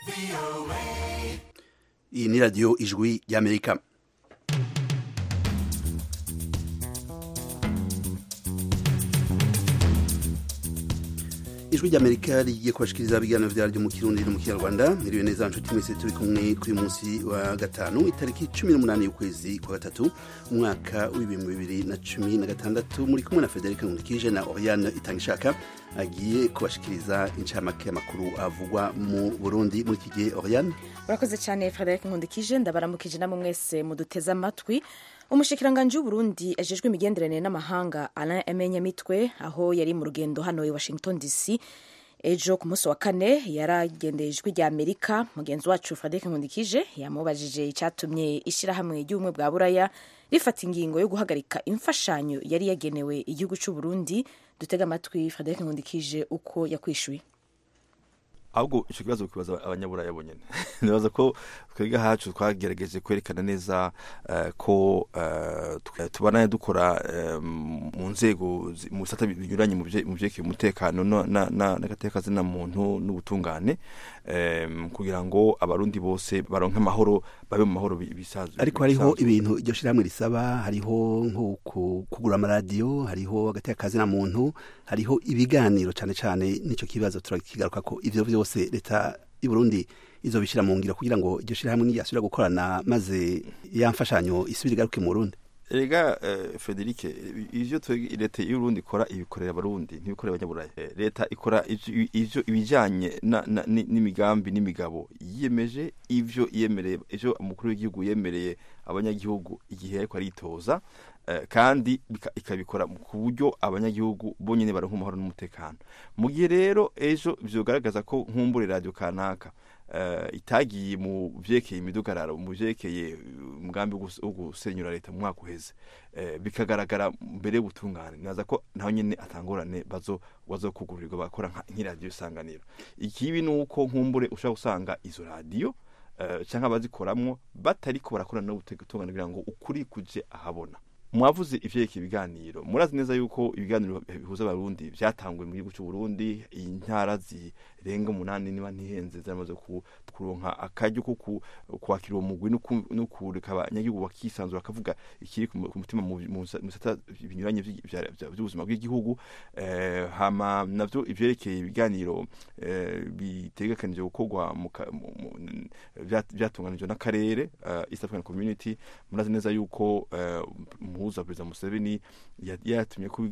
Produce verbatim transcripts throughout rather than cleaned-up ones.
Iyi ni radio Ijwi y'Amerika. Ijwi ry'Amerika rigiye kubashikiriza ibiganiro vyaryo mu Kirundi no mu Kinyarwanda. Miriwe neza nshuti mwese turi kumwe kuri munsi wa gatanu itariki cumi n'umunani y'ukwezi kwa gatatu umwaka w'ibihumbi bibiri na cumi na gatandatu muri kumwe na Federica Nkundikije na Oriane Itangishaka agiye kubashikiriza incamake y'amakuru avugwa mu Burundi muri iki gihe. Oriane, urakoze cyane Federica Nkundikije, ndabaramukije namwe mwese muduteze amatwi. Umushikiranganji w'Uburundi ajejwe imigenderanire n'amahanga Alain Aime Nyamitwe aho yari mu rugendo hano i Washington D C ejo ku munsi wa kane yaragendeye ijwi rya Amerika. Mugenzi wacu Frederic Nkundikije yamubajije icyatumye ishirahamwe ry'ubumwe bwa Buraya rifata ingingo yo guhagarika imfashanyo yari yagenewe igihugu cy'u Burundi. Dutega amatwi Frederic Nkundikije uko yakwishuye. Ahubwo ico kibazo kibaza abanyaburaya bonyene nibaza ko twega hacu twagerageje kwerekana neza uh, ko uh, tubana dukora uh, mu nzego mu sata binyuranye mu byeke umutekano na n'agatekazi na muntu n'ubutungane um, kugira ngo abarundi bose baronke amahoro babe mu mahoro bisazo. Ariko hariho ibintu iryo shiramwe risaba, hariho nko kugura amaradio, hariho agatekazi na muntu, hariho ibiganiro cyane cyane nico kibazo turakigaruka ko ivyo vyo bose leta y'u Burundi izobishira mu ngiro kugira ngo iryo shirahamwe niyasubira gukorana maze yamfashanyo isubire garuke mu Burundi. Ega uh, Federic, ivyo leta y'u Burundi ikora ibikorera abarundi ntibikorera abanyaburaya. Leta ikora ivyo ibijanye n'imigambi n'imigabo yiyemeje, ivyo yemereye ivyo umukuru w'igihugu yemereye abanyagihugu igihe ariko aritoza. Uh, kandi ikabikora ku buryo abanyagihugu bonyene baronka amahoro n'umutekano. Mu gihe rero ejo vyogaragaza ko nkumbure radio kanaka uh, itagiye mu vyekeye imidugararo, mu vyekeye umugambi wo gusenyura leta mu mwaka uheze, uh, bikagaragara mbere y'ubutungane, naza ko naho nyene atangorane bazo wazo kugurirwa bakora nk'iradio Isanganiro. Ikibi nuko nkumbure ushaka gusanga izo radio uh, canke abazikoramwo batariko barakorana n'ubutungane kugira ngo ukuri kuje ahabona. Mwavuze ivyeke ibiganiro, murazi neza yuko ibiganiro bihuza abarundi vyatangwe mu gihugu cy'u Burundi, intara zirenga umunani niba ntihenze zamaze kuronka akaryo ko kwakira uwo mugwi no kureka abanyagihugu bakisanzura akavuga ikiri ku mutima mu sata binyuranye by'ubuzima bw'igihugu. Eh, hama navyo ivyerekeye ibiganiro eh, bitegekanije gukorwa mu byatunganijwe n'akarere uh, East African Community. Murazi neza yuko uh, muhuza Perezida Museveni yatumye ko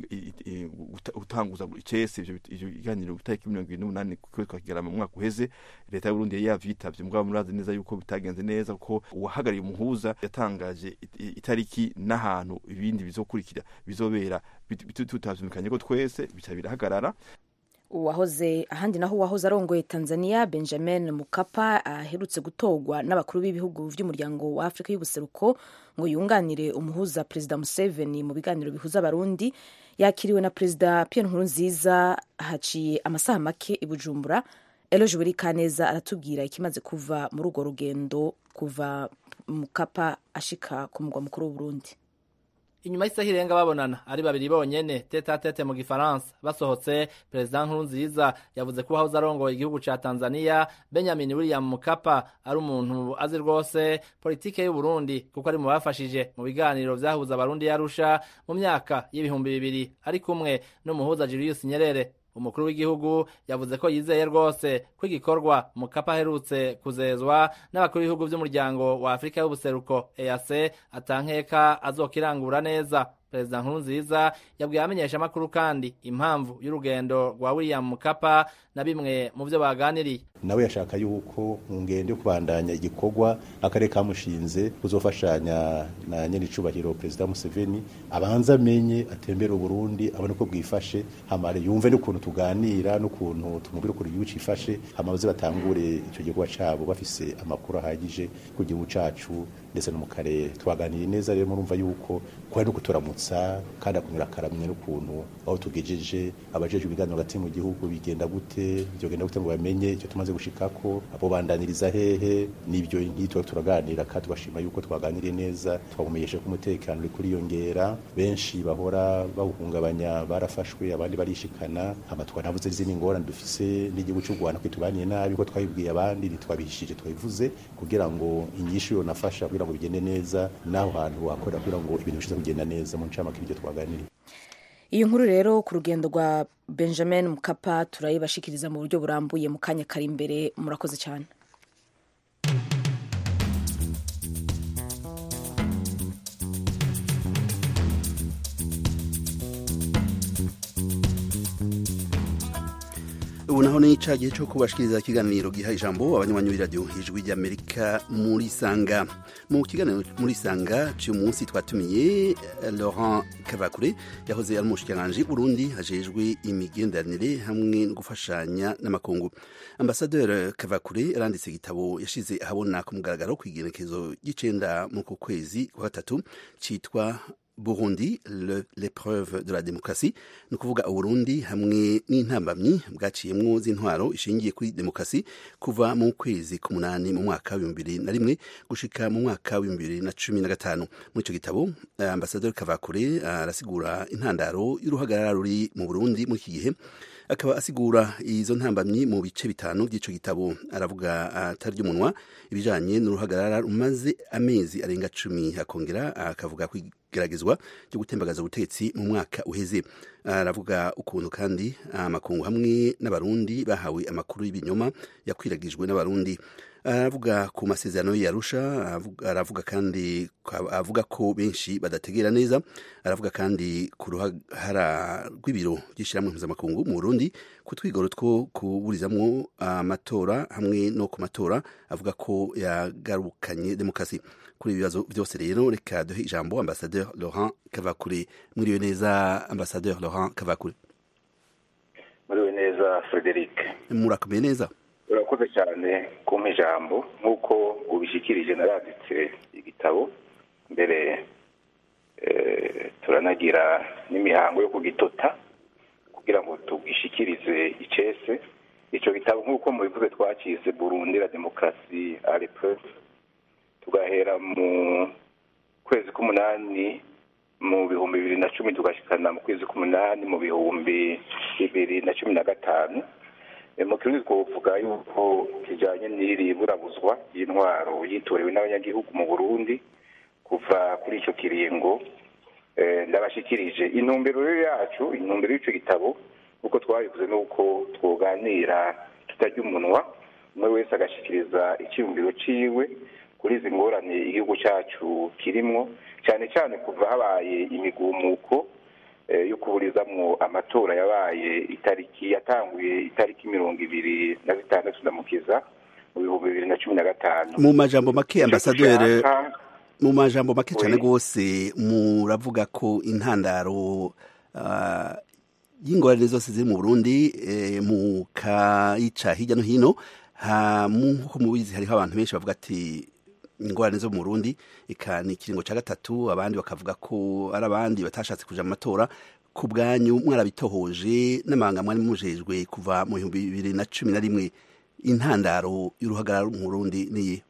utanguza icese ivyo biganiro gutariki mirongo ibiri n'umunani kuko twakigera mu mwaka uheze. Leta y'u Burundi yavitavye, mugabo murazi neza yuko bitagenze neza ko uwahagariye umuhuza yatangaje itariki n'ahantu ibindi bizokurikira bizobera bitutavyumvikanye ko twese bica birahagarara. Uwahoze ahandi naho uwahoze arongoye Tanzania Benjamin Mkapa aherutse gutogwa n'abakuru b'ibihugu vy'umuryango wa Afrika y'ubuseruko ngo yunganire umuhuza Perezida Museveni mu biganiro bihuza abarundi. Yakiriwe na Perezida Pierre Nkurunziza haciye amasaha make i Bujumbura. Eloge Burikaneza aratubwira ikimaze kuva muri urwo rugendo kuva Mkapa ashika ku mugwa mukuru w'u Burundi. Inyuma y'isaha irenga babonana ari babiri bonyene tete a tete mu Gifaransa basohotse, Perezida Nkurunziza yavuze ko aho arongoye igihugu ca Tanzania Benjamin William Mkapa ari umuntu azi rwose politike y'u Burundi kuko ari mu bafashije mu biganiro vyahuza abarundi yarusha mu myaka y'ibihumbi bibiri ari kumwe n'umuhuza Julius Nyerere. Umukuru w'igihugu yavuze ko yizeye rwose ko igikorwa Mkapa aherutse kuzezwa n'abakuru b'ibihugu vy'umuryango wa Afrika y'ubuseruko E A C atankeka azokirangura neza. Perezida Nkurunziza yabwiye amenyesha makuru kandi impamvu y'urugendo rwa William Mkapa na bimwe mu byo baganiriye. Nawe yashaka yuko mu ngendo yo kubandanya igikorwa akare kamushinze kuzofashanya na nyene icubahiro Perezida Museveni abanza amenye atembera u Burundi abone ko bwifashe, hamare yumve n'ukuntu tuganira n'ukuntu tumubwira ko igihugu cifashe, hamaze batangure ico gikorwa cabo bafise amakuru ahagije ku gihugu cacu ndetse no mu karere. Twaganiriye neza rero murumva yuko kwa no kuturamutsa kandi akunyura karamye n'ukuntu aho tugejeje abajeje ibiganiro gati mu gihugu bigenda gute byogenda gute ngo bamenye icyo tumaze bamaze gushikako abo bandaniriza hehe nibyo nkitwa turaganira kandi tugashima yuko twaganiriye neza twagumenyesha ko umutekano uri kuriyongera benshi bahora bawuhungabanya barafashwe abandi barishikana amatwa navuze izindi ngorane dufise n'igihugu cy'u Rwanda kwitubaniye nabi ko twabibwiye abandi ntitwabihishije twabivuze kugira ngo inyishu yo nafasha kugira ngo bigende neza naho hantu wakora kugira ngo ibintu bishize kugenda neza mu ncamake ibyo twaganiriye. Iyo nkuru rero ku rugendo rwa Benjamin Mkapa turayibashikiriza mu buryo burambuye mu kanya kari imbere. Murakoze cyane. ubu naho ni ca gihe cyo kubashikiriza ikiganiro giha ijambo abanywanyi b'iradiyo ijwi ry'Amerika muri Sanga. Mu kiganiro muri Sanga cy'uyu munsi twatumiye Laurent Kavakure yahoze ari umushikiranganji Burundi hajejwe imigenderanire hamwe no gufashanya n'amakungu. Ambassadeur Kavakure yaranditse igitabo yashize ahabona ku mugaragaro ku igenekezo ry'icenda mu kwezi kwa gatatu citwa Burundi, l'épreuve de la démocratie, ni ukuvuga Uburundi hamwe n'intambamyi bwaciyemwo z'intwaro ishingiye kuri demokarasi kuva mu kwezi k'umunani mu mwaka w'ibihumbi bibiri na rimwe gushika mu mwaka w'ibihumbi bibiri na cumi na gatanu. Muri ico gitabo Ambassadeur Kavakure arasigura intandaro y'uruhagarara ruri mu Burundi muri iki gihe, akaba asigura izo ntambamyi mu bice bitanu by'ico gitabo. Aravuga atarya umunwa ibijanye n'uruhagarara rumaze amezi arenga cumi, akongera akavuga kwigeragezwa ryo gutembagaza ubutegetsi mu mwaka uheze. Aravuga ukuntu kandi amakungu hamwe n'abarundi bahawe amakuru y'ibinyoma yakwiragijwe n'abarundi. Aravuga ku masezerano y'Arusha, aravuga kandi avuga ko benshi badategera neza. Aravuga kandi ku ruhara rw'ibiro by'ishyirahamwe mpuzamakungu mu Burundi ku twigoro two kuburizamwo amatora hamwe no ku matora, avuga ko yagarukanye demokarasi. Kuri ibibazo byose rero reka duhe ijambo Ambassadeur Laurent Kavakure. Mwiriwe neza Ambassadeur Laurent Kavakure. Mwiriwe neza Frederic. Murakomeye neza? Urakoze cyane kumpa ijambo nk'uko ubishikirije naranditse igitabo mbere eh, turanagira n'imihango yo kugitota kugira ngo tugishikirize icese. Ico gitabo nk'uko mubivuze twacize Burundi la démocratie à l'épreuve, tugahera mu kwezi k'umunani mu bihumbi bibiri na cumi tugashikana mu kwezi k'umunani mu bihumbi bibiri na cumi na gatanu. Mu kirundi twovuga yuko kijanye n'iri burabuzwa y'intwaro yitorewe n'abanyagihugu mu Burundi kuva kuri ico kiringo. Eh, ndabashikirije intumbero yacu, intumbero y'ico gitabo uko twabivuze nuko twoganira tutarya umunwa, umwe wese agashikiriza icyumviro ciwe kuri izi ngorane igihugu cyacu kirimwo, cyane cyane kuva habaye imigumuko yo kuburizamwo amatora yabaye itariki yatanguye itariki mirongo ibiri na zitandatu ndamukiza mu bihumbi bibiri na cumi na gatanu. Mu majambo make Ambassadeur, mu majambo make cyane gose muravuga ko intandaro uh, y'ingorane zose ziri mu Burundi eh, mu kayica hirya no hino ha mu mubizi hariho abantu benshi bavuga ati ingorane zo mu Burundi eka ni kiringo ca gatatu, abandi bakavuga ko ari abandi batashatse kuja mu matora. Ku bwanyu mwarabitohoje n'amanga mwari mujejwe kuva mu bihumbi bibiri na cumi na rimwe, intandaro y'uruhagarara mu Burundi niye?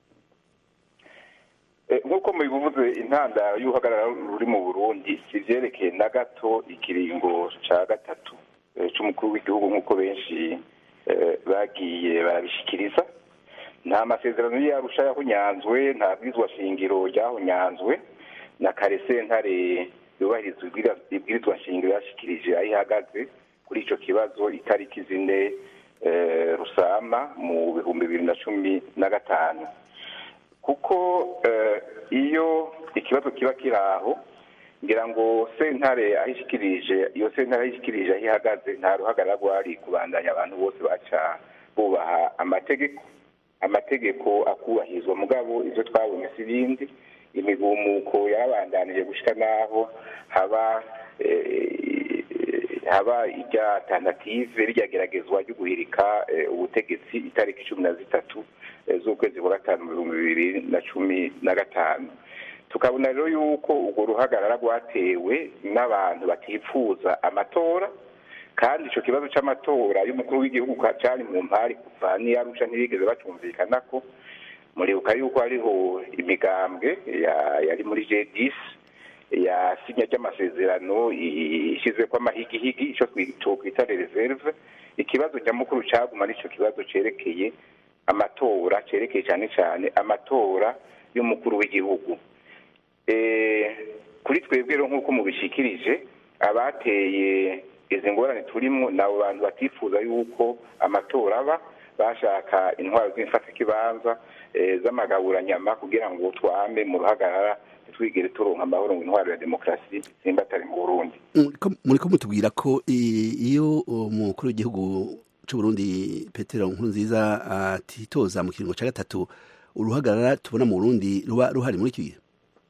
Nk'uko mubivuze intandaro y'uruhagarara ruri mu Burundi sivyerekeye na gato ikiringo ca gatatu c'umukuru w'igihugu nk'uko benshi bagiye barabishikiriza. Nta masezerano y'Arusha yahunyanzwe, nta bwirizwa shingiro ryahunyanzwe, na kare sentare yubahirizwa ibwirizwa shingiro yashikirije aho ihagaze kuri ico kibazo itariki zine Rusama mu bihumbi bibiri na cumi na gatanu. Kuko iyo ikibazo kiba kiraho ngira ngo sentare ahishikirije, iyo sentare ahishikirije aho ihagaze nta ruhagarara rwari kubandanya, abantu bose baca bubaha amategeko amategeko akubahirizwa. Mugabo ivyo twabonye si bindi, imigumuko yarabandanije gushika naho haba eh, haba ijya tentative ryageragezwa ryo guhirika eh, ubutegetsi itariki cumi na zitatu eh, z'ukwezi kwa gatanu mu bihumbi bibiri na cumi na gatanu. Tukabona rero yuko urwo ruhagarara rwatewe n'abantu batipfuza amatora, kandi ico kibazo c'amatora y'umukuru w'igihugu cari mu mpari kuva n'iyarusha ntibigeze bacumvikana ko muribuka yuko hariho imigambwe yari muri G dix yasinya ry'amasezerano ishizeko amahigihigi ico twokwita reserve. Ikibazo nyamukuru caguma n'ico kibazo cerekeye amatora, cerekeye cyane cyane amatora y'umukuru w'igihugu. Kuri twebwe rero nk'uko mubishikirije, abateye izi ngorane turimo nabo bantu batifuza yuko amatora aba, bashaka intwaro z'imfatakibanza z'amagaburanyama kugira ngo twame mu ruhagarara twigere turonka amahoro mu intwaro ya demokarasi simbatari mu Burundi. Muriko mutubwira ko iyo umukuru w'igihugu c'u Burundi Petero Nkurunziza atitoza mu kiringo ca gatatu, uruhagarara tubona mu Burundi ruba ruhari muri iki gihe?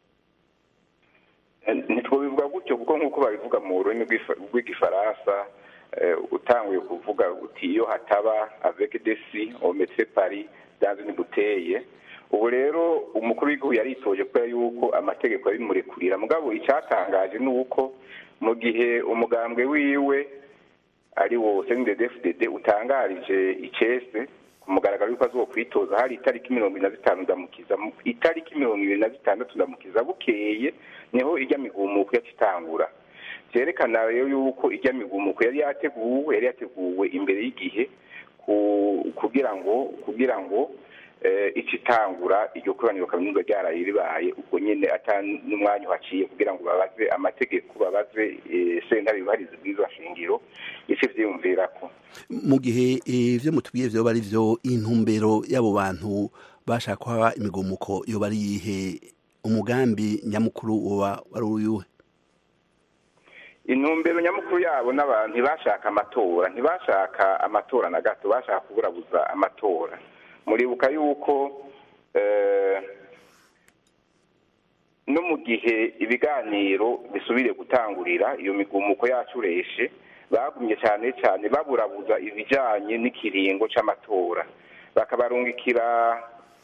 Ntitwobivuga gutyo kuko nk'uko babivuga mu rurimi rw'igifaransa, utanguye kuvuga uti iyo hataba avec des si on mettrait Paris dans une bouteille. Ubu rero umukuru w'igihugu yaritoje kubera yuko amategeko abimurekurira, mugabo icyatangaje ni uko mu gihe umugambwe wiwe ari wo C N D D F D D utangarije icese ku mugaragaro yuko azokwitoza hari itariki mirongo ine na zitanu ndamukiza, itariki mirongo ibiri na zitandatu ndamukiza bukeye niho ijya migumuko yacitangura. Vyerekana rero yuko ijya migumuko yari yateguwe yari yateguwe imbere y'igihe kugira ngo kugira ngo icitangura iryo koraniro kaminuza ryaraye ribaye ubwo nyene ata n'umwanya haciye kugira ngo babaze amategeko, babaze sentare bihariza bwiza shingiro ico vyiyumvirako. Mu gihe ivyo mutubwiye vyo bari vyo, intumbero y'abo bantu bashaka kuba imigumuko yo bari ihe, umugambi nyamukuru woba wari uyuhe? Intumbero nyamukuru yabo n'abantu ntibashaka amatora, ntibashaka amatora na gato, bashaka kuburabuza amatora. Muribuka yuko no mu gihe ibiganiro bisubire gutangurira iyo migumuko yacureshe, bagumye cyane cyane baburabuza ibijanye n'ikiringo c'amatora, bakabarungikira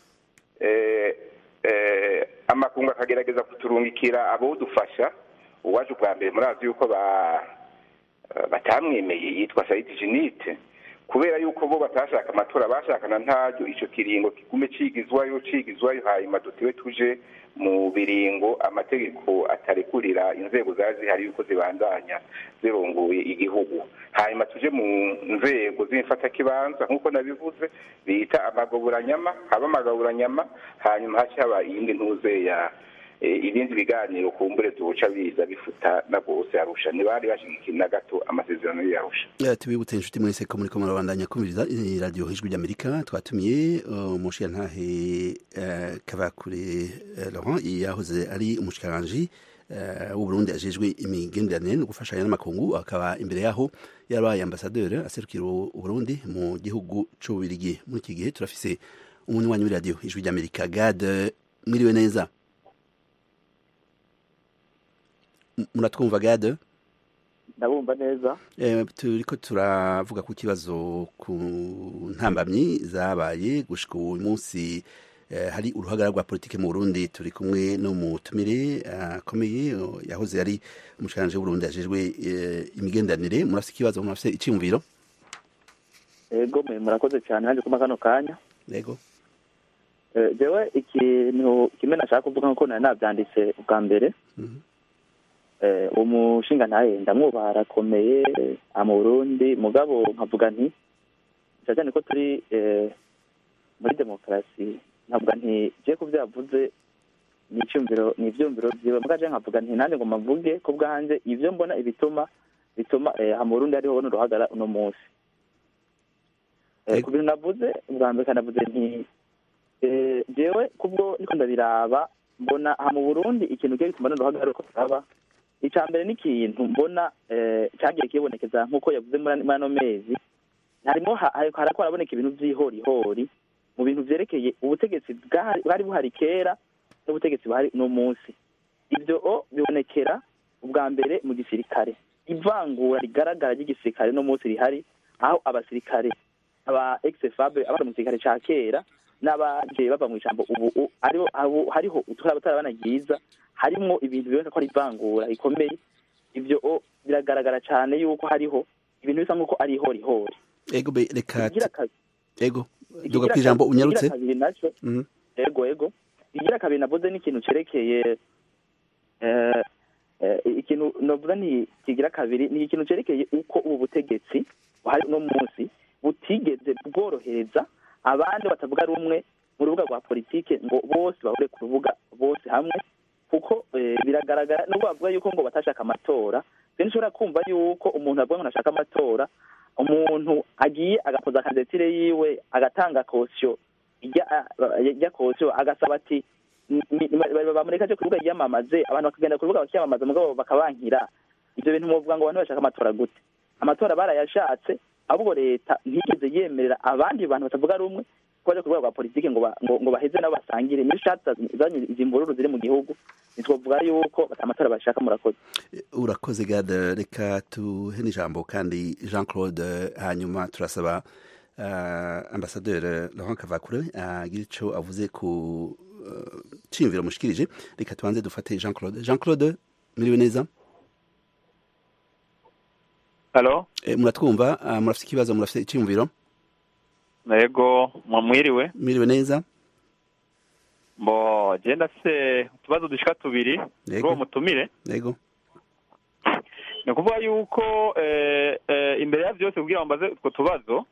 amakungu akagerageza kuturungikira abo dufasha. Uwaje ubwa mbere murazi yuko batamwemeye yitwa Said Jinite, kubera yuko bo batashaka amatora, bashakana ntaryo ico kiringo kigume cigizwayo cigizwayo hanyuma dutiwe tuje mu biringo amategeko atarekurira inzego zazi hari yuko zibandanya zirongoye igihugu, hanyuma tuje mu nzego z'imfatakibanza nk'uko nabivuze bita amagaburanyama, haba amagaburanyama hanyuma haci haba iyindi ntuze ya ibindi biganiro kumbure tuca biza bifuta na gose Arusha. Ntibari bashigikiye na gato amasezerano y'Arusha. Tubibutse inshuti mwese ko muriko murabandanya kumviriza radio Ijwi ry'Amerika. Twatumiye umushikirantahe Kavakure Laurent yahoze ari umushikiranganje w'u Burundi ajejwe imigenderanire no gufashanya n'amakungu, akaba imbere yaho yarabaye ambassadeur aserukira u Burundi mu gihugu c'Ububirigi. Muri iki gihe turafise umunywanyi wa radio Ijwi ry'Amerika. Gade, mwiriwe neza? Muratwumva Gade? Ndabumva neza. Eh, turiko turavuga ku kibazo ku ntambamyi zabaye gushika uyu munsi. Eh, hari uruhagara rwa politike mu Burundi. Turi kumwe no mutumire akomeye uh, yahoze ari umushikiranganje w'u Burundi ajejwe uh, imigenderanire. Murafise ikibazo, murafise iciyumviro? Ego murakoze cyane haje kuma kano kanya. Yego. Eh, jewe ikintu kimwe nashaka kuvuga nko nari navyanditse ubwa mbere. Mhm. Mm Eh, umushinga ntaye ndamwubaha arakomeye mu Burundi, mugabo nkavuga nti cyane ko turi eh, muri demokarasi, nkavuga nti je kuvyavuze n'icyumviro n'ivyumviro byiwe, mugaje nkavuga nti nande ngo mavuge ko bwanje ivyo mbona ibituma bituma eh, mu Burundi ariho no ruhagara uno munsi. Eh, ku bintu navuze ubwa mbere kanavuze nti eh, jewe kubwo niko ndabiraba mbona mu Burundi ikintu cyo gituma no ruhagara ko turaba icambere n'ikintu mbona eh cyagiye kibonekeza nkuko yavuze muri mano mezi, harimo harako haraboneka ibintu by'ihori hori mu bintu vyerekeye ubutegetsi bwari buhari kera n'ubutegetsi buhari no munsi. Ibyo o bibonekera ubwa mbere mu gisirikare, ivangura rigaragara ry'igisirikare no munsi rihari, aho abasirikare aba ex-fabe aba mu gisirikare ca kera n'abaje bava mu ijambo ubu ariho hariho uturaba banagiza, harimo ibintu biboneka ko ari ivangura ikomeye. Ibyo biragaragara cyane yuko hariho ibintu bisa nk'uko ari ihorihori. ego be reka Ikigira kabiri- ego ikigira duga kwijambo kabiri- unyarutse ikigira kabiri naco Mhm. ego ego igira kabiri navuze n'ikintu cerekeye eh, eh, ikintu novuga ni kigira kabiri ni ikintu cerekeye uko ubu butegetsi buhari no munsi butigeze bworohereza abandi batavuga rumwe mu rubuga rwa politike ngo bose bahure ku rubuga bose hamwe kuko eh, biragaragara nubwo bavuga yuko ngo batashaka amatora kandi ushobora kumva yuko umuntu avuga ngo ntashaka amatora umuntu agiye agakoza kandidatire yiwe agatanga kosiyo ijya kosiyo agasaba ati bamureka cyo ku rubuga yiyamamaze abantu bakagenda ku rubuga bakiyamamaza mugabo bakabankira ibyo bintu muvuga ngo abantu bashaka amatora gute amatora barayashatse ahubwo leta ntigeze yemerera abandi bantu batavuga rumwe ko baje ku rwego rwa politiki ngo ba- ngo ngo baheze nabo basangire niyo shatse zanye izi mvururu ziri mu gihugu nitwovuga yuko amatora bashaka murakoze urakoze gade reka tuhe n'ijambo kandi Jean Claude hanyuma turasaba uh, ambasaderi Laurent Kavakure agira ico avuze ku uh, cimviro mushikirije reka tubanze dufate Jean Claude Jean Claude muriwe neza Halo, e, muratwumva uh, murafite ikibazo murafite iciyumviro yego mwiriwe. muriwe neza Bo, je ndafise utubazo dushika tubiri kuri uwo mutumire. yego Ni ukuvuga yuko eh, eh, imbere ya byose kugira ngo mbaze utwo tubazo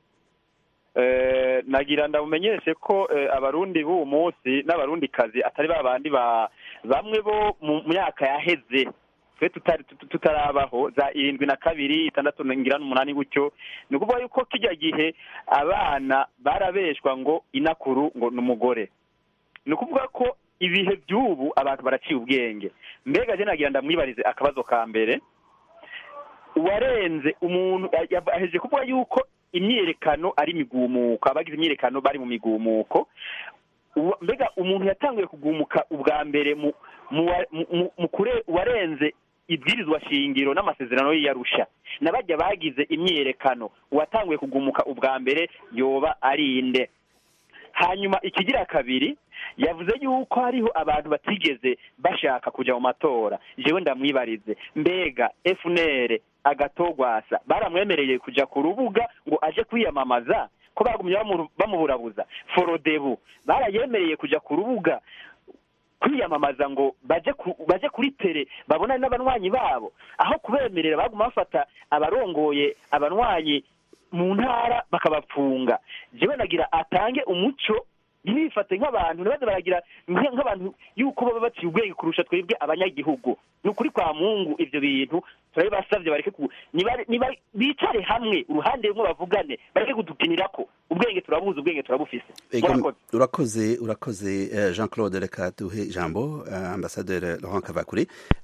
eh, nagira ndabumenyeshe ko eh, abarundi b'uwo munsi n'abarundi kazi atari babandi ba bamwe bo mu myaka yaheze twe tutari tutarabaho za irindwi na kabiri itandatu ngira n'umunani gutyo ni ukuvuga yuko kijya gihe abana barabeshwa ngo inakuru ngo n'umugore ni ukuvuga ko ibihe by'ubu abantu baraciye ubwenge mbega je nagira ndamwibarize akabazo ka mbere uwarenze umuntu aheje kuvuga yuko imyerekano ari migumuko abagize imyerekano bari mu migumuko mbega umuntu yatanguye kugumuka ubwa mbere mu mu kure warenze ibwirizwa shingiro n'amasezerano y'Arusha nabajya bagize imyerekano uwatanguye kugumuka ubwa mbere yoba ari inde hanyuma ikigira kabiri yavuze yuko hariho abantu batigeze bashaka kuja mu matora jewe ndamwibarize mbega F N L agatogwasa baramwemereye kuja ku rubuga ngo aje kwiyamamaza ko bagumye bamuburabuza Forodebu barayemereye kuja ku rubuga kwiyamamaza ngo baje baje kuri tere babona n'abanwanyi babo aho kubemerera baguma bafata abarongoye abanwanyi mu ntara bakabapfunga jewe nagira atange umuco nibifate nk'abantu nabaze baragira nk'abantu yuko baba baciye ubwenge kurusha twebwe abanyagihugu n'ukuri kwa Mungu ivyo bintu turabasavye bareke niba bicare hamwe uruhande rumwe bavugane bareke kudukinirako ubwenge turabuza ubwenge turabufise urakoze urakoze uh, Jean Claude reka duhe ijambo uh, ambassadeur Laurent Kavakure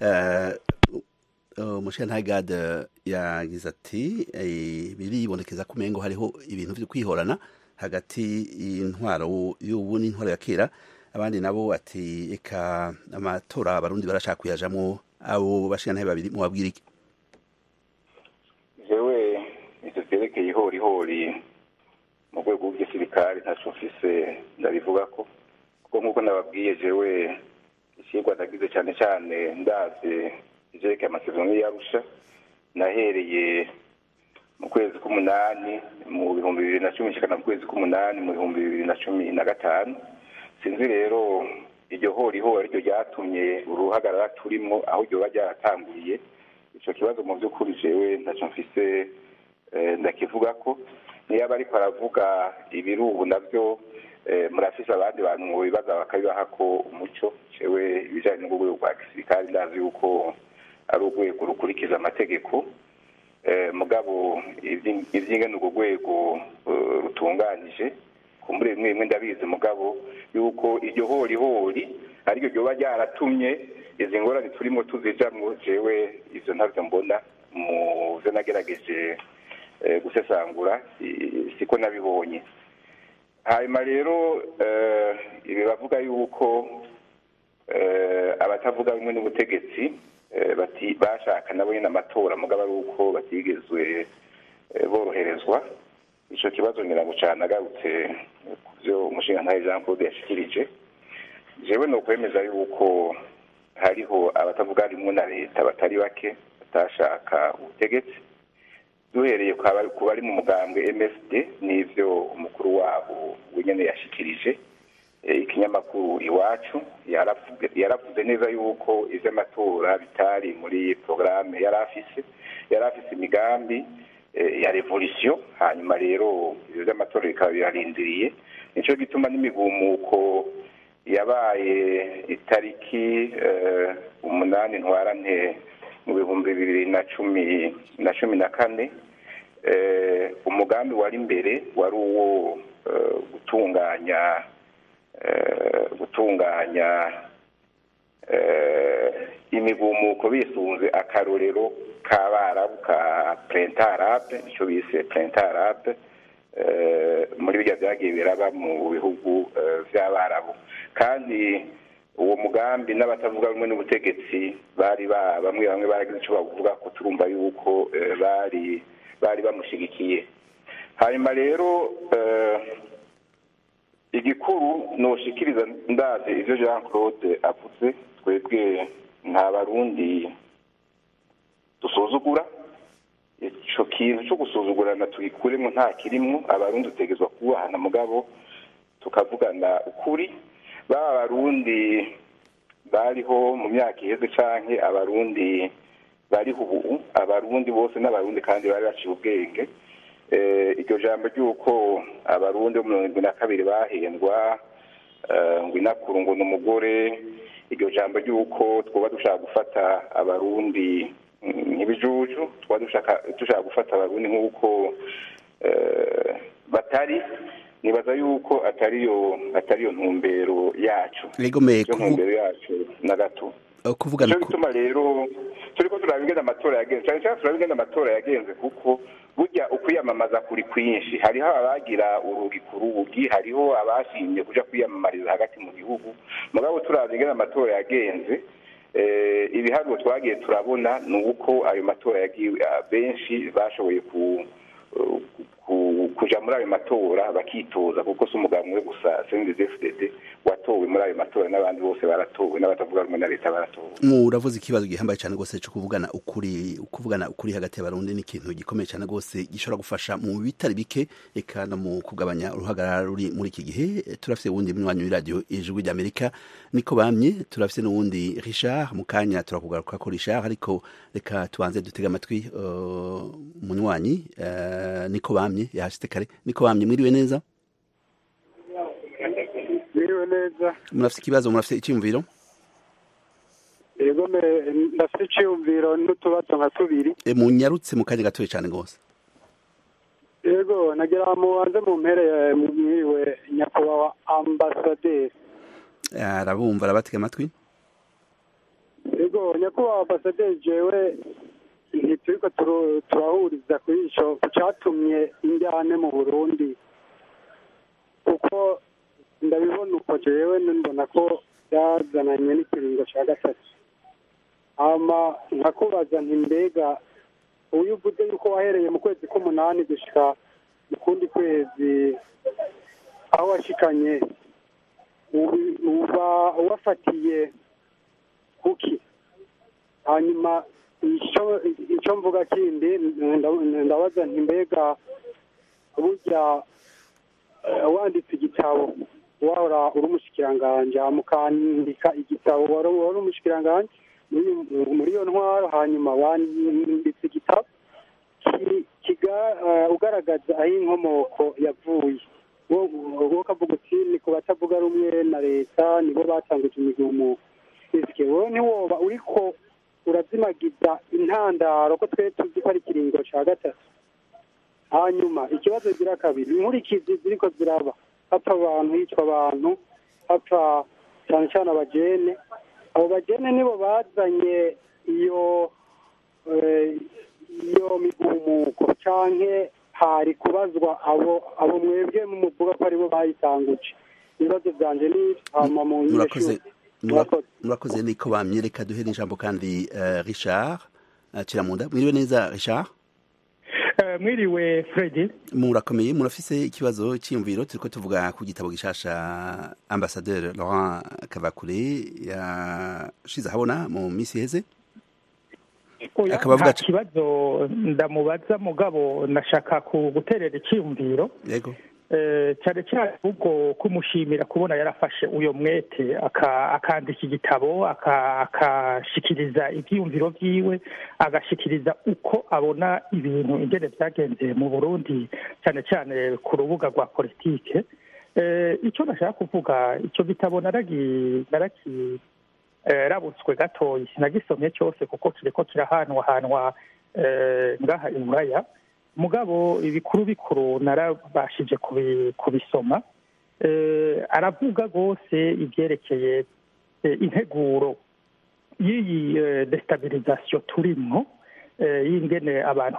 uh, Mushe Ntagade yagize ati biribonekeza ko mengo hariho ibintu byo kwihorana hagati y'intwaro y'ubu n'intwaro ya kera abandi nabo ati eka amatora abarundi barashaka kuyajamwo abo bashikana babiri mu babwira iki jewe icyo cyerekeye ihori hori mu rwego rw'igisirikare ntaco mfise ndabivuga ko kuko nk'uko nababwiye jewe ikigwa nagize cyane cyane ndavye ivyerekeye amasezerano y'Arusha nahereye mu kwezi k'umunani mu bihumbi bibiri na cumi nshikana mu kwezi k'umunani mu bihumbi bibiri na cumi na gatanu sinzi rero iryo hori hori ryo ryatumye uruhagarara turimo aho ryo bajyaratanguriye ico kibazo mu by'ukuri jewe ntaco mfise ndakivuga ko niyo bari paravuga ibirubu navyo murafise abandi bantu mu bibaza bakabibaha ko umuco jewe ibijanye n'urwego rwa gisirikare ndazi yuko ari urwego rukurikiza amategeko mugabo ivyingene urwo rwego rutunganije kumbure bimwe bimwe ndabizi mugabo yuko iryo hori hori ariryo ryoba ryaratumye izi ngorane turimo tuzijamwo jewe ivyo ntavyo mbona mu vyo nagerageje gusesangura siko nabibonye hanyuma rero ibi bavuga yuko abatavuga bimwe n'ubutegetsi bati bashaka nabo nyine amatora mugabo ari uko batigezwe boroherezwa ico kibazo ngira ngo cyane agarutse kuvyo umushinga ntaye Jean Claude yashikirije jewe no kwemeza yuko hariho abatavuga rimwe na leta batari bake batashaka ubutegetsi duhereye ku bari mu mugambwe M S D n'ivyo umukuru wabo wenyene yashikirije ikinyamakuru Iwacu yaravuze neza yuko ivy'amatora bitari muri programme yarafise yarafise imigambi ya revolution. Hanyuma rero ivyo vy'amatora bikaba birarindiriye, nico gituma n'imigumuko yabaye itariki umunani ntwarante mu bihumbi bibiri na cumi na cumi na kane umugambi wari imbere wari uwo gutunganya gutunganya imigumuko bisunze akarorero k'abarabu ka printemps arabe, icyo bise printemps arabe muri bijya byagiye biraba mu bihugu by'abarabu. Kandi uwo mugambi n'abatavuga rumwe n'ubutegetsi bari bamwe bamwe baragize icyo bavuga ko turumva yuko bari bari bamushigikiye. Hanyuma rero igikuru noshikiriza ndaze ivyo Jean Claude avuze, twebwe nta barundi dusuzugura, ico kintu cyo gusuzugurana tugikuremo nta kirimwo. Abarundi utegezwa kubahana mugabo tukavugana ukuri, baba abarundi bariho mu myaka iheze canke abarundi bariho ubu, abarundi bose n'abarundi kandi bari baciye ubwenge. Iryo jambo ry'uko abarundi bo mirongo irindwi na kabiri bahendwa ngo inakuru ngo n'umugore, iryo jambo ry'uko twoba dushaka gufata abarundi nk'ibijuju, twoba dushaka gufata abarundi nk'uko batari, nibaza yuko atariyo atariyo ntumbero yacu, iyo ntumbero yacu na gato. Kuvuga cyo bituma rero turiko turabingena amatora yagenze, cyane cyane turabingena amatora yagenze kuko burya ukwiyamamaza kuri kwinshi. Hariho abagira urugi ku rugi, hariho abashimye kuja kwiyamamariza hagati mu gihugu, mugabo turabingena amatora yagenze. Eh, ibiharuro twagiye turabona ni uko ayo matora yagiye benshi bashoboye ku kuja muri ayo matora bakitoza, kuko si umugambwe gusa C N D D F D D watowe muri ayo matora, n'abandi bose baratowe, n'abatavuga rumwe na leta baratowe. Muravuze ikibazo gihambaye cyane gose cyo kuvugana ukuri, ukuvugana ukuri hagati y'abarundi ni ikintu gikomeye cyane gose gishobora gufasha mu bitari bike, eka no mu kugabanya uruhagarara ruri muri iki gihe. Turafise wundi mwanyu w'iradio Ijwi ry'Amerika niko bamye, turafise n'uwundi Richard mukanya turakugaruka ko Richard, ariko reka tubanze dutega amatwi uh, munywanyi uh, niko bamye yashite kare. Niko bamye, mwiriwe neza? Mwiriwe neza. Murafise ikibazo, murafise icyumviro? Yego, ndafise icyumviro n'utubazo nka tubiri. E, munyarutse mu kanya gatoye cyane gose. Yego, nagira mu wanze mu mpere mwiriwe nyakubahwa ambasaderi. Arabumva, arabatega amatwi. Yego, nyakubahwa ambasaderi, jewe ntituriko turahuriza kuri ico cyatumye injyane mu Burundi, kuko ndabibona uko jewe mbona ko yazananye n'ikiringo cya gatatu. Ama nkakubaza nti mbega uyu uvuze yuko wahereye mu kwezi k'umunani gushika mu kundi kwezi aho washikanye, uba wafatiye kuki? Hanyuma icyo mvuga kindi ndabaza nti mbega burya wanditse igitabo wahora uri umushikiranganje, mukandika igitabo wari umushikiranganje muri iyo ntwaro, hanyuma wanditse igitabo ugaragaza aho inkomoko yavuye, wowe ukavuga uti ni ku batavuga rumwe na leta nibo batanguje imigumuko. Ese wowe ntiwoba uriko urazimagiza intandaro ko twe tuzi ko ari ikiringo cya gatatu? Hanyuma ikibazo gira kabiri, inkurikizi ziriko ziraba, hapfa abantu, hicwa abantu, hapfa cyane cyane abajene. Abo bajene nibo bazanye iyo iyo migumuko, canke hari kubazwa abo abo mwebwe muvuga ko aribo bayitanguje? Ibibazo byanje ni hama mu murakoze murakoze niko bamyereka. duhere ijambo kandi uh, Richard uh, Kiramunda. Mwiriwe neza Richard? Uh, mwiriwe Freddy. Murakomeye, murafise ikibazo cy'imviro? Turiko tuvuga ku gitabo gishasha Ambassadeur Laurent Kavakure yashize habona mu misi heze. oya nta kibazo ndamubaza mugabo nashaka guterera icyiyumviro yego cyane cyane ubwo kumushimira kubona yarafashe uyo mwete akandika igitabo akashikiriza ibyiyumviro byiwe agashikiriza uko abona ibintu ingene byagenze mu Burundi cyane cyane ku rubuga rwa politike icyo nashaka kuvuga icyo gitabo naraki rabutswe gatoyi nagisomye cyose kuko kiriko kirahanwa hanwa ngaha i Buraya mugabo ibikuru bikuru narabashije kubisoma aravuga rwose ibyerekeye integuro y'iyi destabilization turimo y'ingene abantu